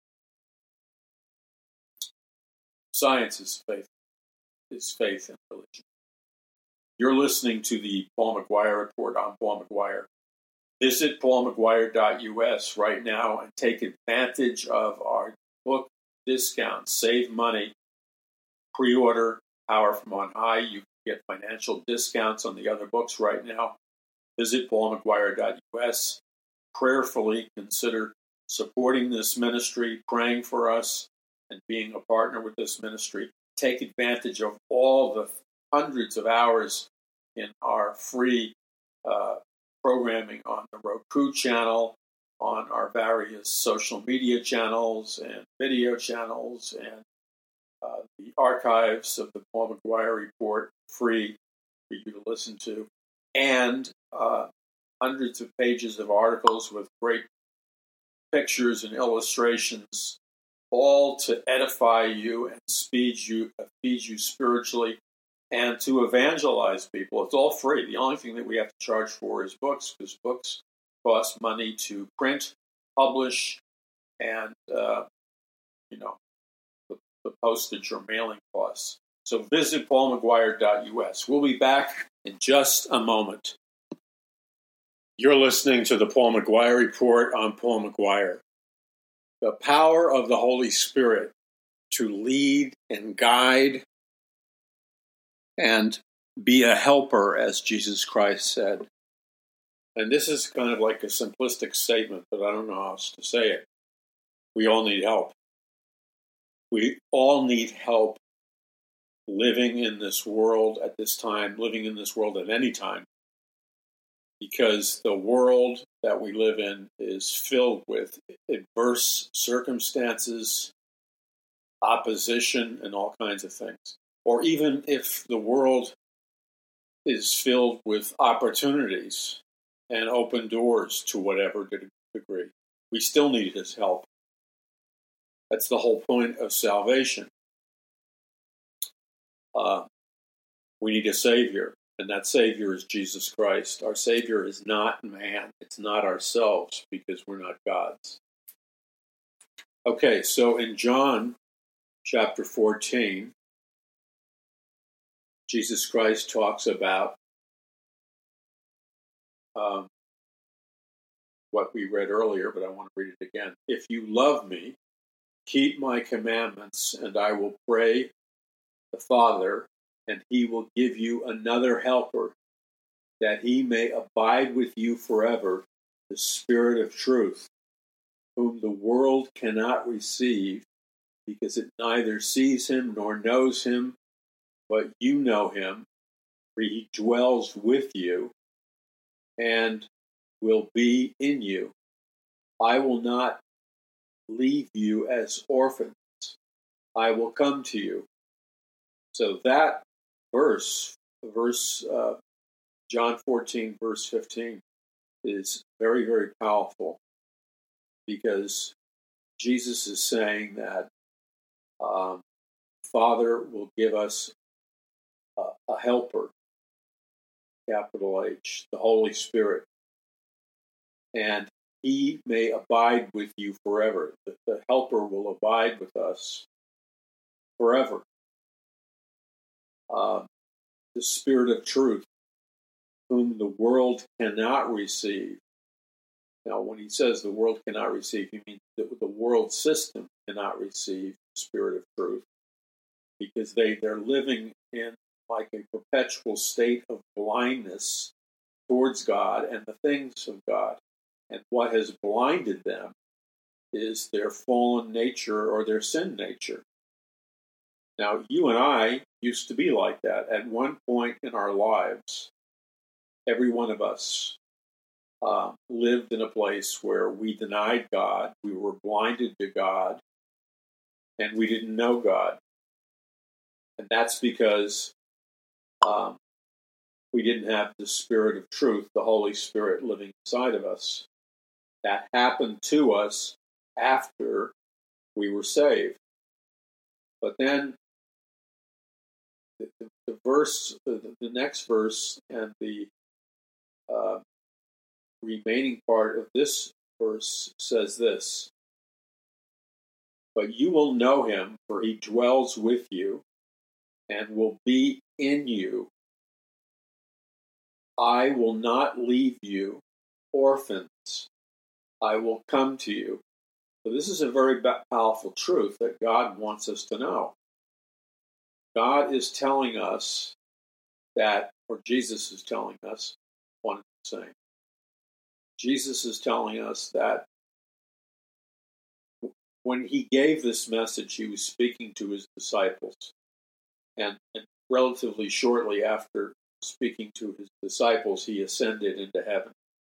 [SPEAKER 1] science is faith. Is faith and religion. You're listening to the Paul McGuire Report. I'm Paul McGuire. Visit paul mcguire dot u s right now and take advantage of our book discounts. Save money. Pre-order Power from On High. You can get financial discounts on the other books right now. Visit paul mcguire dot u s. Prayerfully consider supporting this ministry, praying for us, and being a partner with this ministry. Take advantage of all the hundreds of hours in our free uh, programming on the Roku channel, on our various social media channels and video channels, and uh, the archives of the Paul McGuire Report, free for you to listen to, and uh, hundreds of pages of articles with great pictures and illustrations, all to edify you and speed you, uh, feed you spiritually, and to evangelize people. It's all free. The only thing that we have to charge for is books, because books cost money to print, publish, and uh, you know the, the postage or mailing costs. So visit paul mcguire dot u s. We'll be back in just a moment. You're listening to the Paul McGuire Report. I'm Paul McGuire. The power of the Holy Spirit to lead and guide and be a helper, as Jesus Christ said. And this is kind of like a simplistic statement, but I don't know how else to say it. We all need help. We all need help living in this world at this time, living in this world at any time, because the world that we live in is filled with adverse circumstances, opposition, and all kinds of things. Or even if the world is filled with opportunities and open doors to whatever degree, we still need His help. That's the whole point of salvation. Uh, we need a Savior. And that Savior is Jesus Christ. Our Savior is not man. It's not ourselves, because we're not gods. Okay, so in John chapter fourteen, Jesus Christ talks about um, what we read earlier, but I want to read it again. If you love me, keep my commandments, and I will pray the Father, and He will give you another helper, that He may abide with you forever, the Spirit of truth, whom the world cannot receive, because it neither sees Him nor knows Him, but you know Him, for He dwells with you and will be in you. I will not leave you as orphans. I will come to you. So that verse, verse uh, John fourteen, verse fifteen, is very, very powerful, because Jesus is saying that um, Father will give us a, a helper, capital H, the Holy Spirit, and he may abide with you forever. The, the helper will abide with us forever. Um, the Spirit of truth, whom the world cannot receive. Now, when he says the world cannot receive, he means that the world system cannot receive the Spirit of truth, because they, they're living in like a perpetual state of blindness towards God and the things of God. And what has blinded them is their fallen nature or their sin nature. Now, you and I used to be like that. At one point in our lives, every one of us uh, lived in a place where we denied God, we were blinded to God, and we didn't know God. And that's because um, we didn't have the Spirit of truth, the Holy Spirit living inside of us. That happened to us after we were saved. But then the, the, the verse, the, the next verse, and the uh, remaining part of this verse says this: "But you will know him, for he dwells with you and will be in you. I will not leave you orphans. I will come to you." So this is a very powerful truth that God wants us to know. God is telling us that, or Jesus is telling us, one thing. Jesus is telling us that when he gave this message, he was speaking to his disciples. And, and relatively shortly after speaking to his disciples, he ascended into heaven.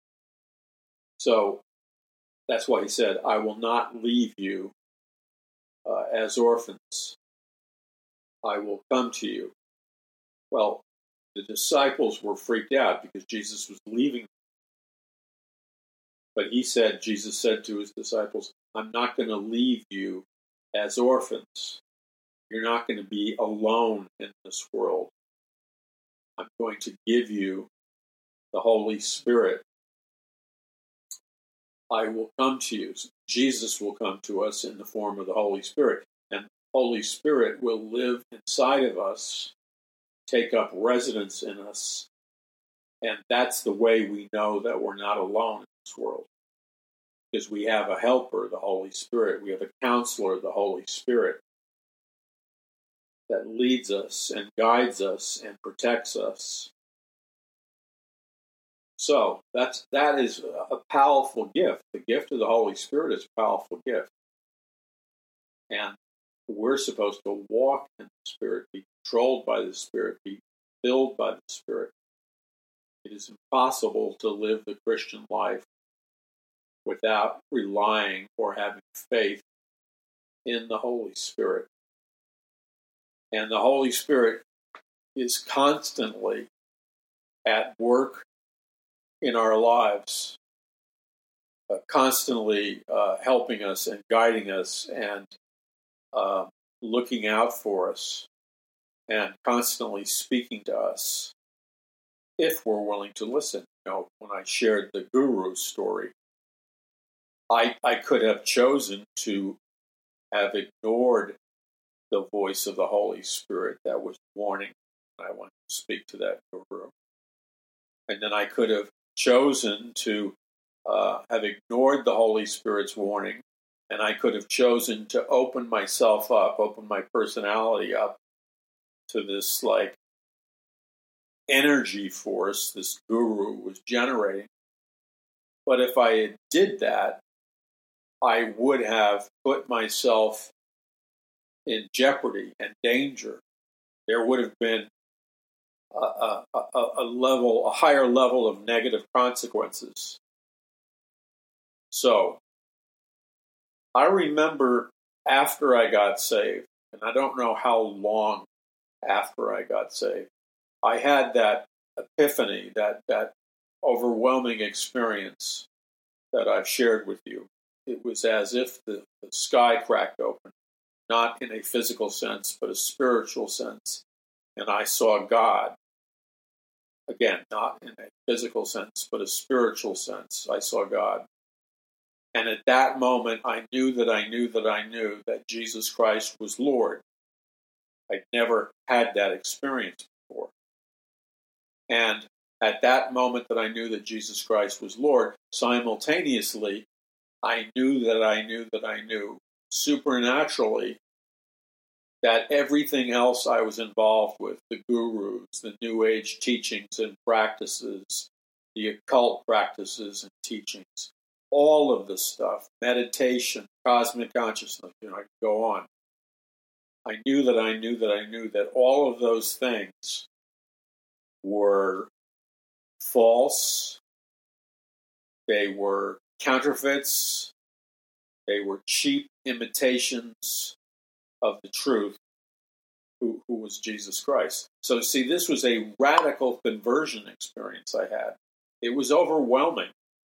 [SPEAKER 1] So that's why he said, "I will not leave you uh, as orphans. I will come to you." Well, the disciples were freaked out because Jesus was leaving. But he said, Jesus said to his disciples, "I'm not going to leave you as orphans. You're not going to be alone in this world. I'm going to give you the Holy Spirit. I will come to you." Jesus will come to us in the form of the Holy Spirit. And the Holy Spirit will live inside of us, take up residence in us. And that's the way we know that we're not alone in this world. Because we have a helper, the Holy Spirit. We have a counselor, the Holy Spirit, that leads us and guides us and protects us. So that's that is a powerful gift. The gift of the Holy Spirit is a powerful gift. And we're supposed to walk in the Spirit, be controlled by the Spirit, be filled by the Spirit. It is impossible to live the Christian life without relying or having faith in the Holy Spirit. And the Holy Spirit is constantly at work in our lives, uh, constantly uh, helping us and guiding us and uh, looking out for us and constantly speaking to us if we're willing to listen. You know, when I shared the guru story, I, I could have chosen to have ignored the voice of the Holy Spirit that was warning when I went to speak to that guru. And then I could have chosen to uh, have ignored the Holy Spirit's warning, and I could have chosen to open myself up, open my personality up to this like energy force this guru was generating. But if I did that, I would have put myself in jeopardy and danger. There would have been a, a, a, a level, a higher level of negative consequences. So, I remember after I got saved, and I don't know how long after I got saved. I had that epiphany, that, that overwhelming experience that I've shared with you. It was as if the, the sky cracked open, not in a physical sense, but a spiritual sense. And I saw God. Again, not in a physical sense, but a spiritual sense. I saw God. And at that moment, I knew that I knew that I knew that Jesus Christ was Lord. I'd never had that experience before. And at that moment that I knew that Jesus Christ was Lord, simultaneously, I knew that I knew that I knew supernaturally that everything else I was involved with, the gurus, the New Age teachings and practices, the occult practices and teachings, all of this stuff, meditation, cosmic consciousness, you know, I could go on. I knew that I knew that I knew that all of those things were false, they were counterfeits, they were cheap imitations of the truth, who, who was Jesus Christ. So see, this was a radical conversion experience I had. It was overwhelming.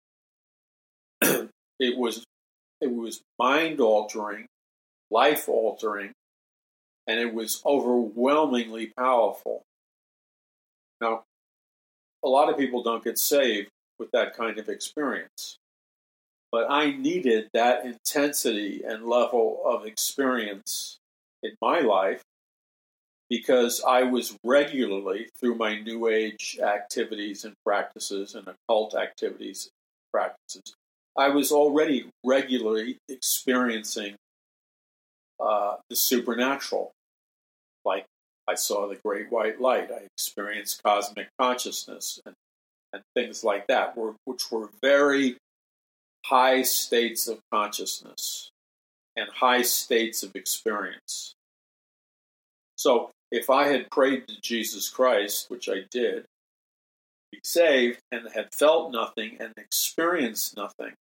[SPEAKER 1] it was it was mind-altering, life-altering, and it was overwhelmingly powerful. Now, a lot of people don't get saved with that kind of experience. But I needed that intensity and level of experience in my life because I was regularly, through my New Age activities and practices and occult activities and practices, I was already regularly experiencing uh, the supernatural. Like I saw the great white light. I experienced cosmic consciousness and, and things like that, were, which were very high states of consciousness and high states of experience. So if I had prayed to Jesus Christ, which I did, be saved, and had felt nothing and experienced nothing,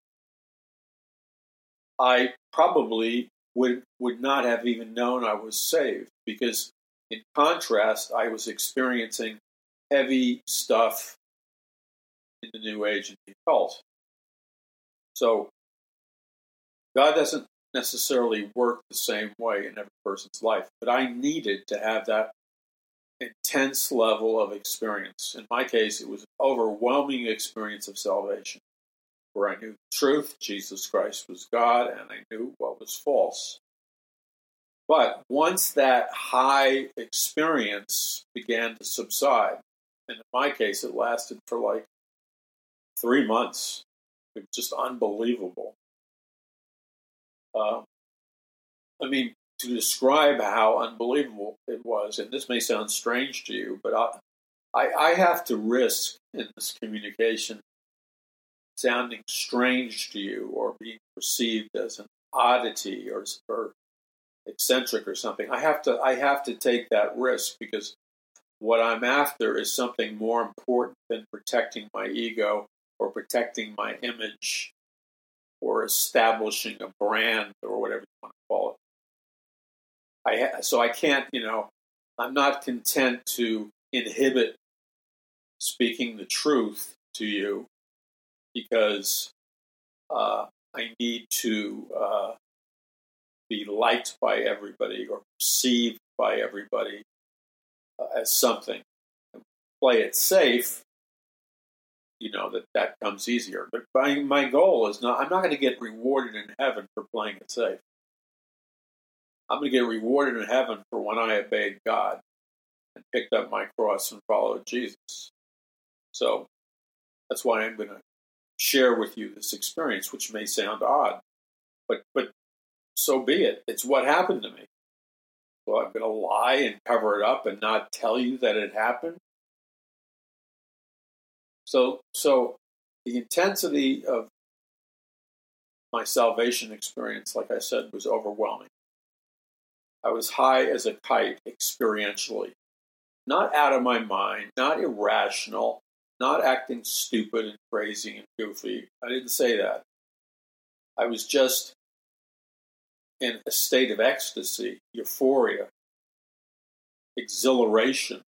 [SPEAKER 1] I probably would, would not have even known I was saved, because in contrast, I was experiencing heavy stuff in the New Age and the occult. So God doesn't necessarily work the same way in every person's life, but I needed to have that intense level of experience. In my case, it was an overwhelming experience of salvation, where I knew the truth, Jesus Christ was God, and I knew what was false. But once that high experience began to subside, and in my case, it lasted for like three months. It was just unbelievable. Uh, I mean, to describe how unbelievable it was, and this may sound strange to you, but I, I, I have to risk in this communication sounding strange to you or being perceived as an oddity or, or eccentric or something. I have to I have to take that risk, because what I'm after is something more important than protecting my ego or protecting my image or establishing a brand or whatever you want to call it. I ha- so I can't, you know, I'm not content to inhibit speaking the truth to you because uh, I need to uh, be liked by everybody or perceived by everybody uh, as something. Play it safe, you know, that that comes easier. But my, my goal is not, I'm not going to get rewarded in heaven for playing it safe. I'm going to get rewarded in heaven for when I obeyed God and picked up my cross and followed Jesus. So that's why I'm going to share with you this experience, which may sound odd, but but so be it. It's what happened to me. So I'm going to lie and cover it up and not tell you that it happened. So so the intensity of my salvation experience, like I said, was overwhelming. I was high as a kite experientially, not out of my mind, not irrational, not acting stupid and crazy and goofy. I didn't say that. I was just in a state of ecstasy, euphoria, exhilaration,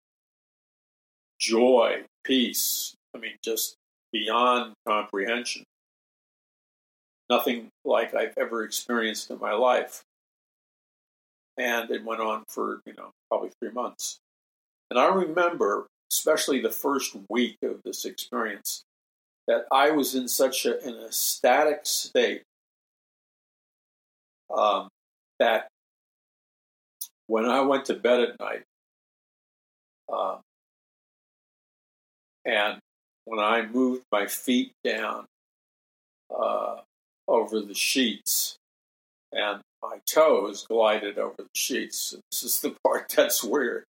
[SPEAKER 1] joy, peace. I mean, just beyond comprehension. Nothing like I've ever experienced in my life. And it went on for, you know, probably three months. And I remember, especially the first week of this experience, that I was in such a, an ecstatic state um, that when I went to bed at night, um, and when I moved my feet down uh, over the sheets, and my toes glided over the sheets. This is the part that's weird.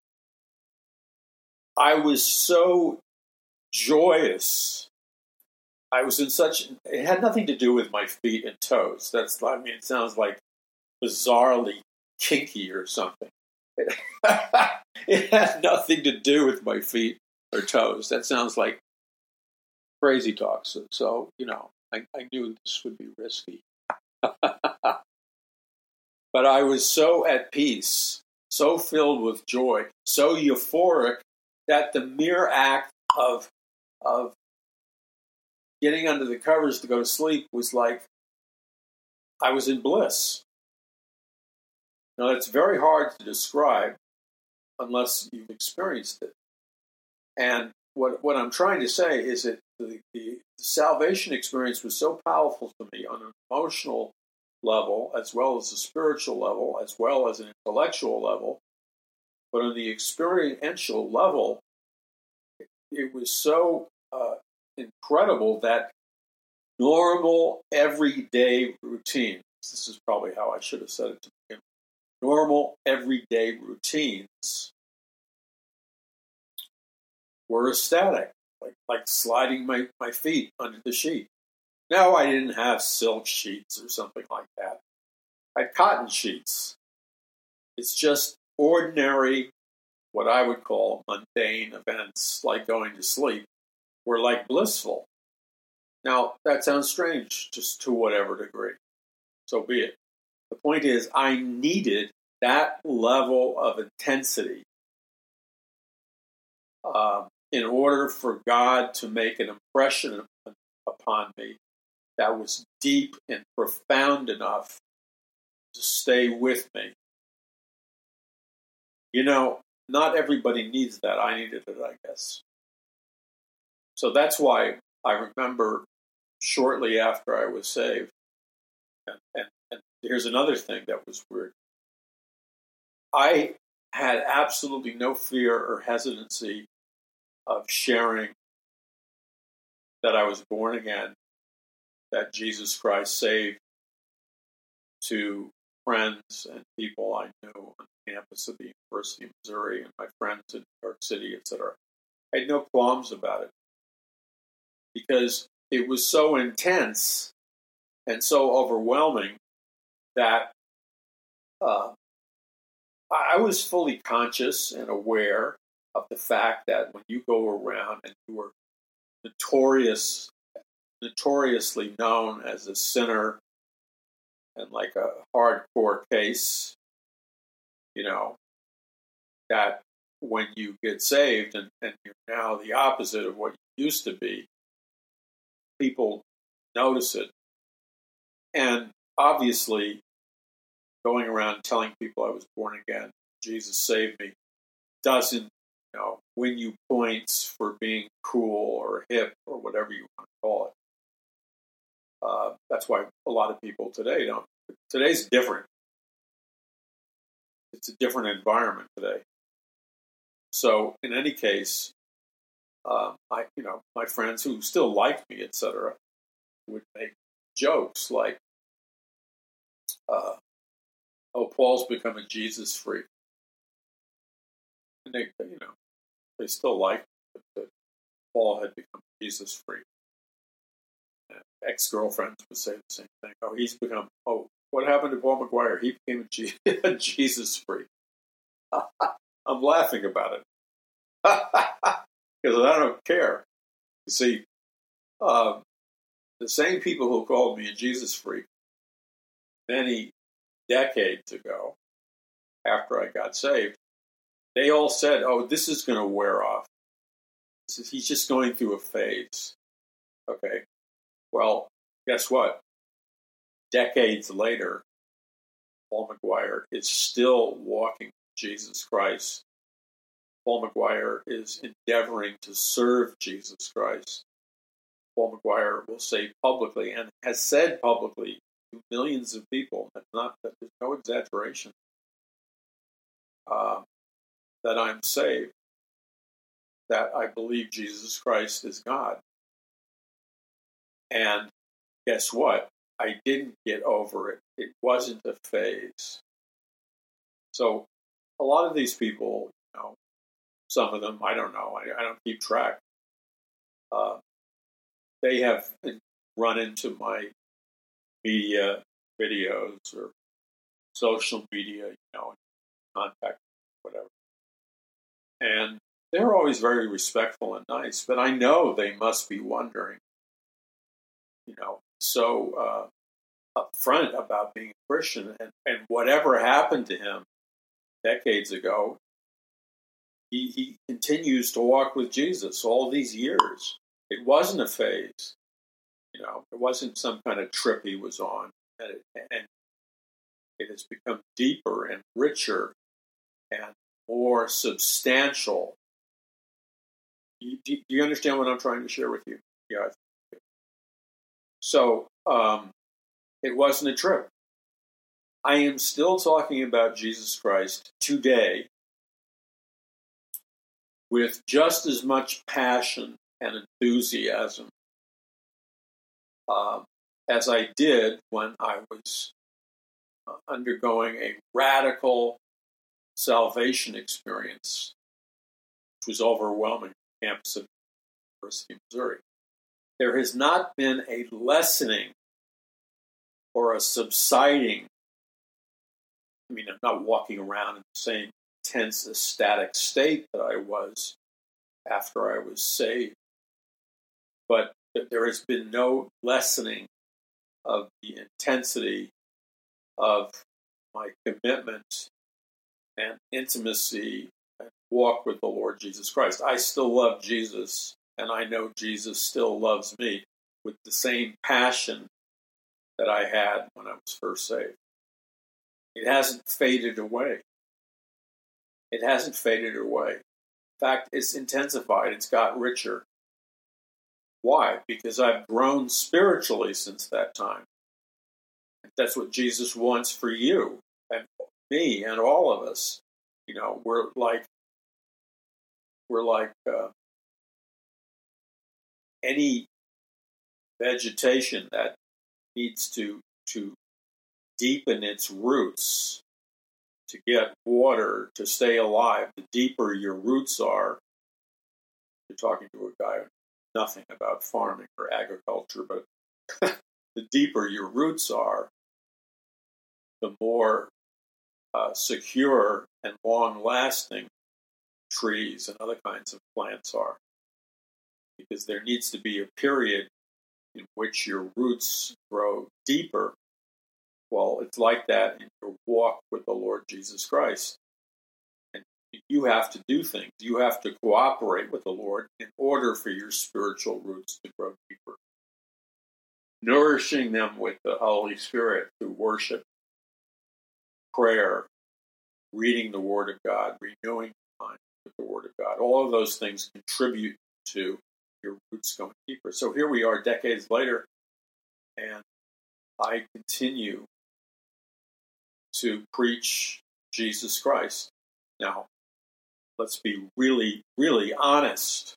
[SPEAKER 1] I was so joyous. I was in such, it had nothing to do with my feet and toes. That's, I mean, it sounds like bizarrely kinky or something. It, it had nothing to do with my feet or toes. That sounds like crazy talk. So, so you know, I, I knew this would be risky. But I was so at peace, so filled with joy, so euphoric that the mere act of of getting under the covers to go to sleep was like I was in bliss. Now, that's very hard to describe unless you've experienced it. And what what I'm trying to say is that the, the salvation experience was so powerful to me on an emotional level, as well as a spiritual level, as well as an intellectual level. But on the experiential level, it, it was so uh, incredible that normal, everyday routines, this is probably how I should have said it to begin with, normal, everyday routines were ecstatic, like, like sliding my, my feet under the sheet. Now, I didn't have silk sheets or something like that. I had cotton sheets. It's just ordinary, what I would call mundane events, like going to sleep, were like blissful. Now, that sounds strange, just to whatever degree. So be it. The point is, I needed that level of intensity um, in order for God to make an impression upon me that was deep and profound enough to stay with me. You know, not everybody needs that. I needed it, I guess. So that's why I remember shortly after I was saved, and, and, and here's another thing that was weird. I had absolutely no fear or hesitancy of sharing that I was born again, that Jesus Christ saved, to friends and people I knew on the campus of the University of Missouri and my friends in New York City, et cetera. I had no qualms about it because it was so intense and so overwhelming that uh, I was fully conscious and aware of the fact that when you go around and you are notorious, notoriously known as a sinner and like a hardcore case, you know, that when you get saved and, and you're now the opposite of what you used to be, people notice it. And obviously, going around telling people I was born again, Jesus saved me, doesn't, you know, win you points for being cool or hip or whatever you want to call it. Uh, that's why a lot of people today don't. Today's different. It's a different environment today. So, in any case, um, I, you know, my friends who still liked me, et cetera, would make jokes like, uh, "Oh, Paul's become a Jesus freak," and they, you know, they still liked it, but Paul had become a Jesus freak. Ex-girlfriends would say the same thing. Oh, he's become, oh, what happened to Paul McGuire? He became a, G- a Jesus freak. I'm laughing about it. Because I don't care. You see, um, the same people who called me a Jesus freak many decades ago, after I got saved, they all said, oh, this is going to wear off. This is, he's just going through a phase. Okay. Well, guess what? Decades later, Paul McGuire is still walking with Jesus Christ. Paul McGuire is endeavoring to serve Jesus Christ. Paul McGuire will say publicly, and has said publicly to millions of people, that's not, that there's no exaggeration, uh, that I'm saved, that I believe Jesus Christ is God. And guess what? I didn't get over it. It wasn't a phase. So a lot of these people, you know, some of them, I don't know, I, I don't keep track. Uh, they have run into my media videos or social media, you know, contact, whatever. And they're always very respectful and nice, but I know they must be wondering, you know, so uh, upfront about being a Christian, and, and whatever happened to him decades ago, he, he continues to walk with Jesus all these years. It wasn't a phase, you know, it wasn't some kind of trip he was on, and it, and it has become deeper and richer and more substantial. You, do you understand what I'm trying to share with you? Yeah. So um, it wasn't a trip. I am still talking about Jesus Christ today with just as much passion and enthusiasm uh, as I did when I was uh, undergoing a radical salvation experience, which was overwhelming on the campus of the University of Missouri. There has not been a lessening or a subsiding. I mean, I'm not walking around in the same tense, ecstatic state that I was after I was saved, but there has been no lessening of the intensity of my commitment and intimacy and walk with the Lord Jesus Christ. I still love Jesus, and I know Jesus still loves me with the same passion that I had when I was first saved. It hasn't faded away. It hasn't faded away. In fact, it's intensified. It's got richer. Why? Because I've grown spiritually since that time. That's what Jesus wants for you and me and all of us. You know, we're like we're like uh, any vegetation that needs to to deepen its roots to get water to stay alive. The deeper your roots are, you're talking to a guy who knows nothing about farming or agriculture, but the deeper your roots are, the more uh, secure and long-lasting trees and other kinds of plants are. Because there needs to be a period in which your roots grow deeper. Well, it's like that in your walk with the Lord Jesus Christ. And you have to do things. You have to cooperate with the Lord in order for your spiritual roots to grow deeper. Nourishing them with the Holy Spirit through worship, prayer, reading the Word of God, renewing your mind with the Word of God. All of those things contribute to your roots going deeper. So here we are decades later, and I continue to preach Jesus Christ. Now, let's be really, really honest.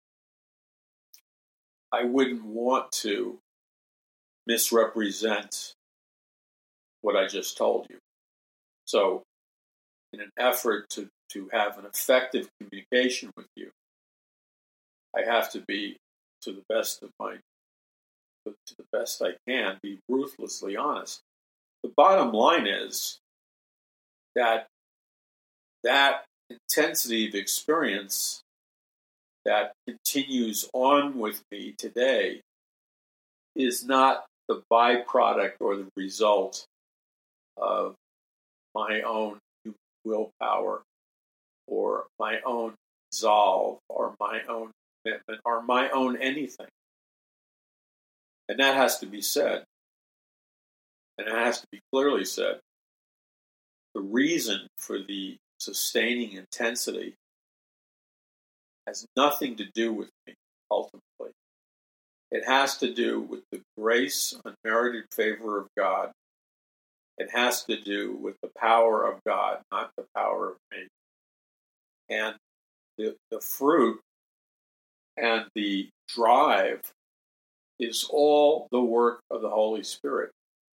[SPEAKER 1] I wouldn't want to misrepresent what I just told you. So, in an effort to, to have an effective communication with you, I have to be, to the best of my, to the best I can, be ruthlessly honest. The bottom line is that that intensity of experience that continues on with me today is not the byproduct or the result of my own willpower or my own resolve or my own commitment or my own anything. And that has to be said. And it has to be clearly said. The reason for the sustaining intensity has nothing to do with me, ultimately. It has to do with the grace, unmerited favor of God. It has to do with the power of God, not the power of me. And the, the fruit and the drive is all the work of the Holy Spirit.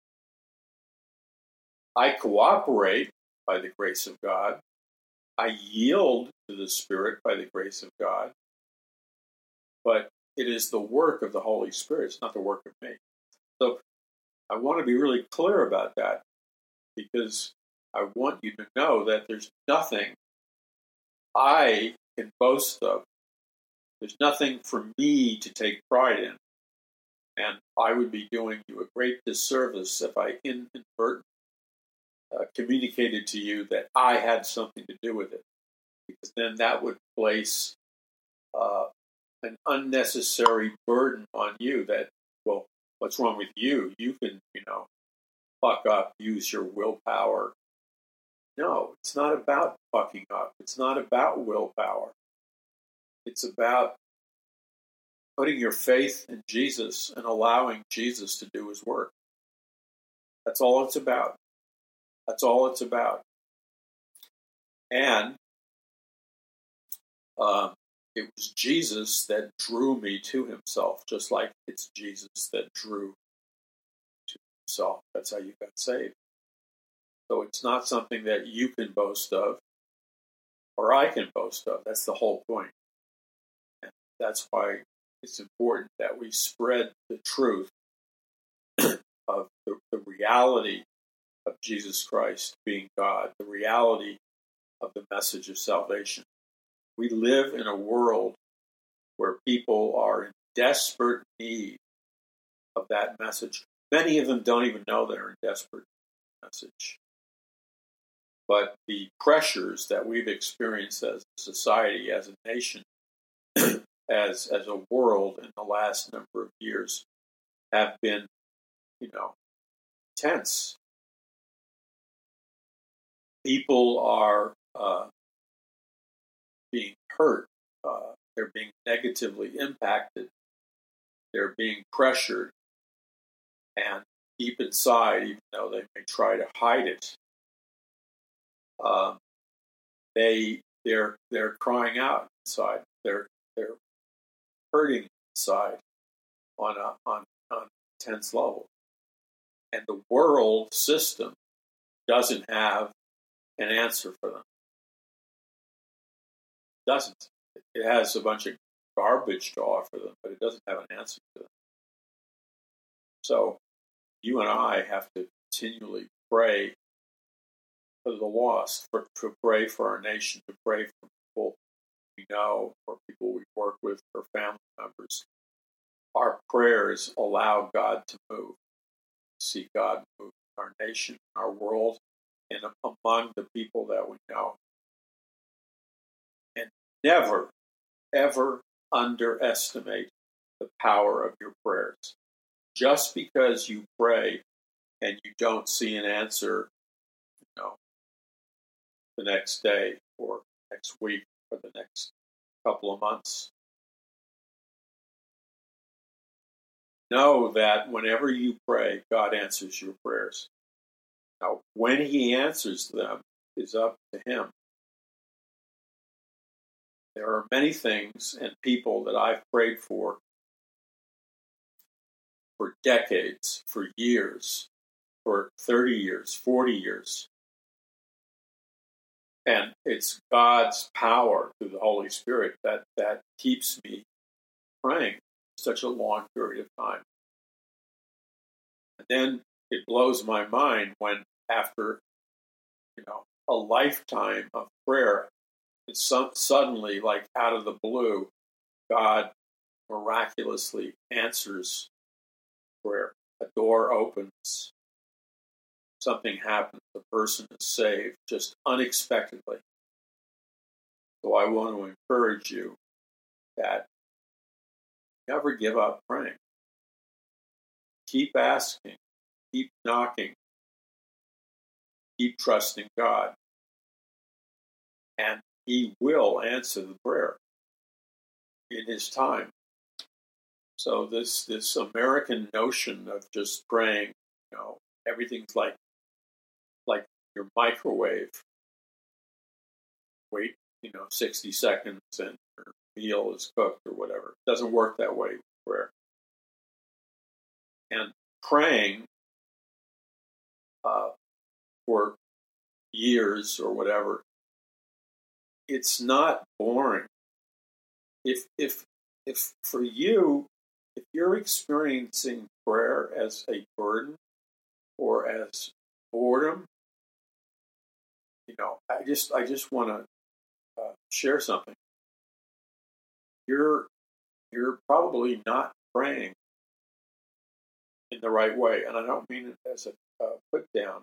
[SPEAKER 1] I cooperate by the grace of God. I yield to the Spirit by the grace of God. But it is the work of the Holy Spirit. It's not the work of me. So I want to be really clear about that, because I want you to know that there's nothing I can boast of. There's nothing for me to take pride in. And I would be doing you a great disservice if I inadvertently uh, communicated to you that I had something to do with it. Because then that would place uh, an unnecessary burden on you that, well, what's wrong with you? You can, you know, fuck up, use your willpower. No, it's not about fucking up. It's not about willpower. It's about putting your faith in Jesus and allowing Jesus to do his work. That's all it's about. That's all it's about. And um, it was Jesus that drew me to himself, just like it's Jesus that drew to himself. That's how you got saved. So it's not something that you can boast of or I can boast of. That's the whole point. And that's why it's important that we spread the truth of the, the reality of Jesus Christ being God, the reality of the message of salvation. We live in a world where people are in desperate need of that message. Many of them don't even know they're in desperate message. But the pressures that we've experienced as a society, as a nation, as as a world in the last number of years have been, you know, tense. People are uh, being hurt. Uh, they're being negatively impacted. They're being pressured. And deep inside, even though they may try to hide it, um, they they're they're crying out inside. They're they're hurting inside on a on on intense level. And the world system doesn't have an answer for them. It doesn't. It has a bunch of garbage to offer them, but it doesn't have an answer to them. So you and I have to continually pray for the lost, for, to pray for our nation, to pray for people we know, for people we work with, for family members. Our prayers allow God to move, to see God move in our nation, our world, and among the people that we know. And never, ever underestimate the power of your prayers. Just because you pray and you don't see an answer, you know, the next day or next week or the next couple of months, know that whenever you pray, God answers your prayers. Now, when he answers them is up to him. There are many things and people that I've prayed for for decades, for years, for thirty years, forty years. And it's God's power through the Holy Spirit that, that keeps me praying such a long period of time. And then it blows my mind when, after, you know, a lifetime of prayer, it's so, suddenly, like out of the blue, God miraculously answers prayer. A door opens, something happens, the person is saved just unexpectedly. So I want to encourage you that never give up praying. Keep asking, keep knocking, keep trusting God, and He will answer the prayer in His time. So this this American notion of just praying, you know, everything's like like your microwave. Wait, you know, sixty seconds and your meal is cooked or whatever. It doesn't work that way with prayer. And praying uh, for years or whatever, it's not boring. If if if for you, if you're experiencing prayer as a burden or as boredom, you know, I just I just want to uh, share something. You're you're probably not praying in the right way, and I don't mean it as a uh, put down.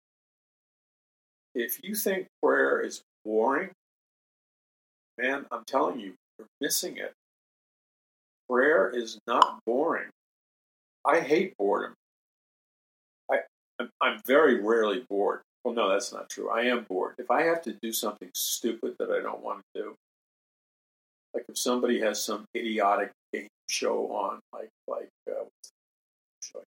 [SPEAKER 1] If you think prayer is boring, man, I'm telling you, you're missing it. Prayer is not boring. I hate boredom. I I'm, I'm very rarely bored. Well, no, that's not true. I am bored. If I have to do something stupid that I don't want to do, like if somebody has some idiotic game show on, like like uh, show?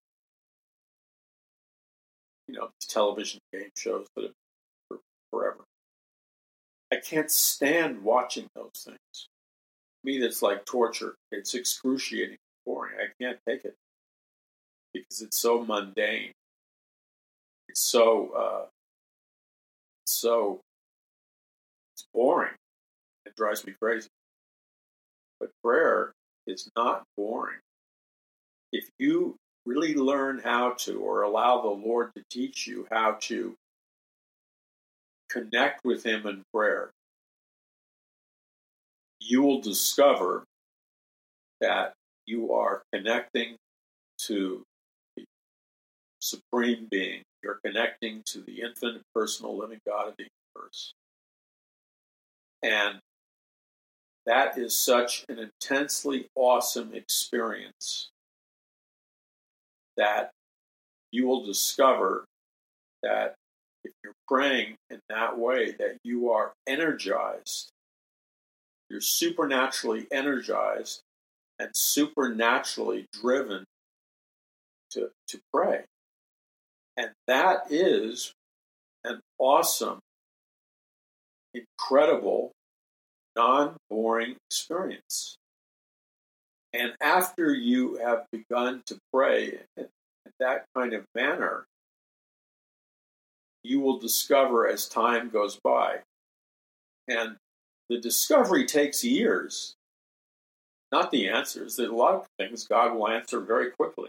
[SPEAKER 1] you know, these television game shows that have been for forever. I can't stand watching those things. To me, that's like torture. It's excruciating, boring. I can't take it because it's so mundane. It's so uh, so it's boring. It drives me crazy. But prayer is not boring. If you really learn how to, or allow the Lord to teach you how to connect with Him in prayer, you will discover that you are connecting to the Supreme Being. You're connecting to the infinite personal living God of the universe. And that is such an intensely awesome experience that you will discover that if you're praying in that way, that you are energized. You're supernaturally energized and supernaturally driven to, to pray. And that is an awesome, incredible, non-boring experience. And after you have begun to pray in that kind of manner, you will discover as time goes by. And the discovery takes years, not the answers. There's a lot of things God will answer very quickly.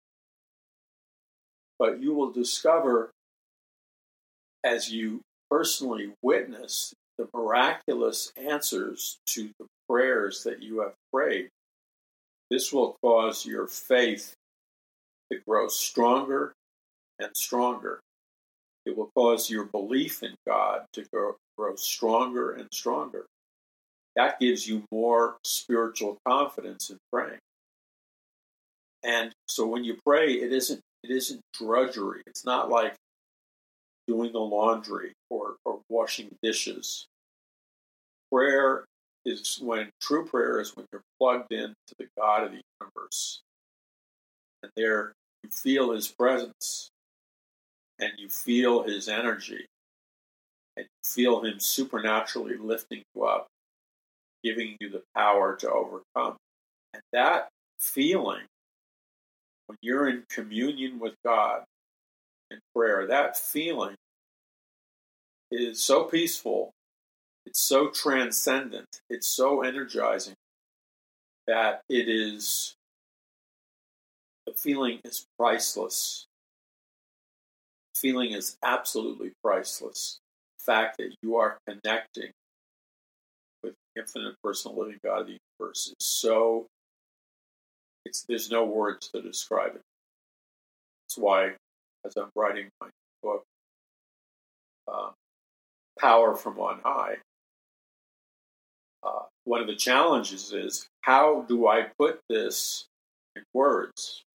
[SPEAKER 1] But you will discover as you personally witness the miraculous answers to the prayers that you have prayed, this will cause your faith to grow stronger and stronger. It will cause your belief in God to grow, grow stronger and stronger. That gives you more spiritual confidence in praying. And so when you pray, it isn't it isn't drudgery. It's not like doing the laundry or, or washing dishes. Prayer is when true prayer is when you're plugged into the God of the universe. And there you feel His presence and you feel His energy and you feel Him supernaturally lifting you up, giving you the power to overcome. And that feeling, when you're in communion with God in prayer, that feeling is so peaceful, it's so transcendent, it's so energizing that it is, the feeling is priceless. The feeling is absolutely priceless. The fact that you are connecting with the infinite personal living God of the universe is so, it's there's no words to describe it. That's why, as I'm writing my book, um, Power from On High, uh, one of the challenges is, how do I put this in words?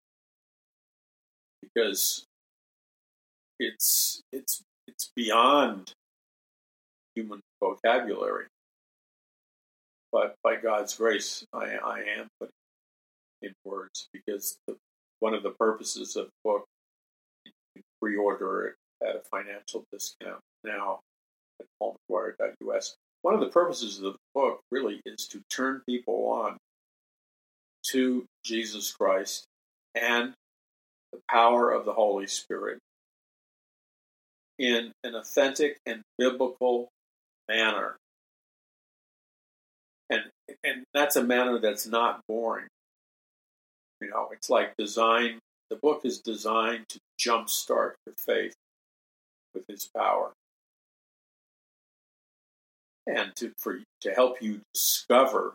[SPEAKER 1] Because it's it's it's beyond human vocabulary. But by God's grace, I, I am putting it in words, because the, one of the purposes of the book, you can pre-order it at a financial discount now at paul mcguire dot u s. One of the purposes of the book really is to turn people on to Jesus Christ and the power of the Holy Spirit in an authentic and biblical manner. And and that's a manner that's not boring. You know, it's like design, the book is designed to jumpstart your faith with his power. And to for to help you discover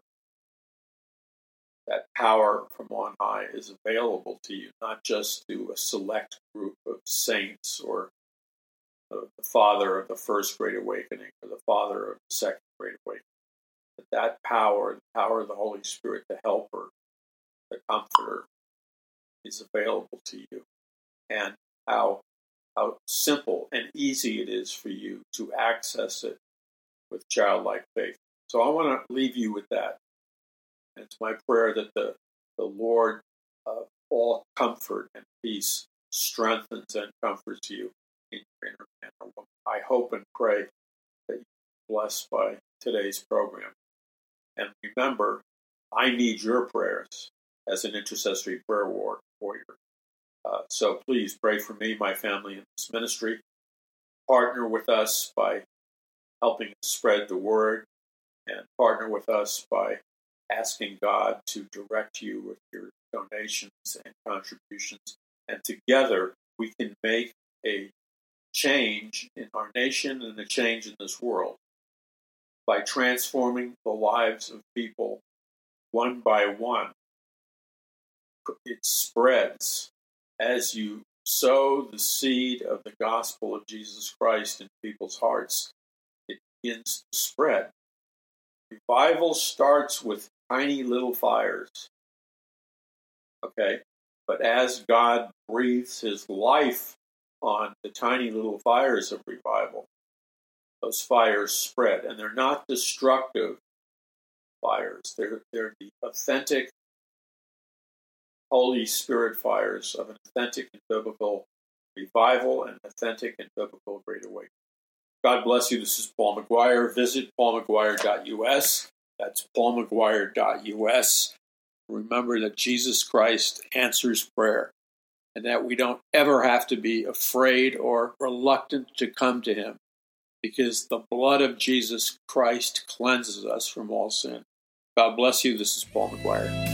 [SPEAKER 1] that power from on high is available to you, not just to a select group of saints or the, the father of the first Great Awakening or the father of the second Great Awakening. That that power, the power of the Holy Spirit, the helper, the comforter, is available to you. And how how simple and easy it is for you to access it with childlike faith. So I want to leave you with that. And it's my prayer that the, the Lord of all comfort and peace strengthens and comforts you in your inner man or woman. I hope and pray that you're blessed by today's program. And remember, I need your prayers as an intercessory prayer warrior. Uh, so please pray for me, my family, and this ministry. Partner with us by helping spread the word, and partner with us by asking God to direct you with your donations and contributions. And together we can make a change in our nation and a change in this world by transforming the lives of people one by one. It spreads as you sow the seed of the gospel of Jesus Christ in people's hearts. It begins to spread. Revival starts with tiny little fires. Okay? But as God breathes his life on the tiny little fires of revival, those fires spread. And they're not destructive fires. They're, they're the authentic Holy Spirit fires of an authentic and biblical revival and authentic and biblical Great Awakening. God bless you. This is Paul McGuire. Visit paul mcguire dot u s. That's paul mcguire dot u s. Remember that Jesus Christ answers prayer, and that we don't ever have to be afraid or reluctant to come to him, because the blood of Jesus Christ cleanses us from all sin. God bless you. This is Paul McGuire.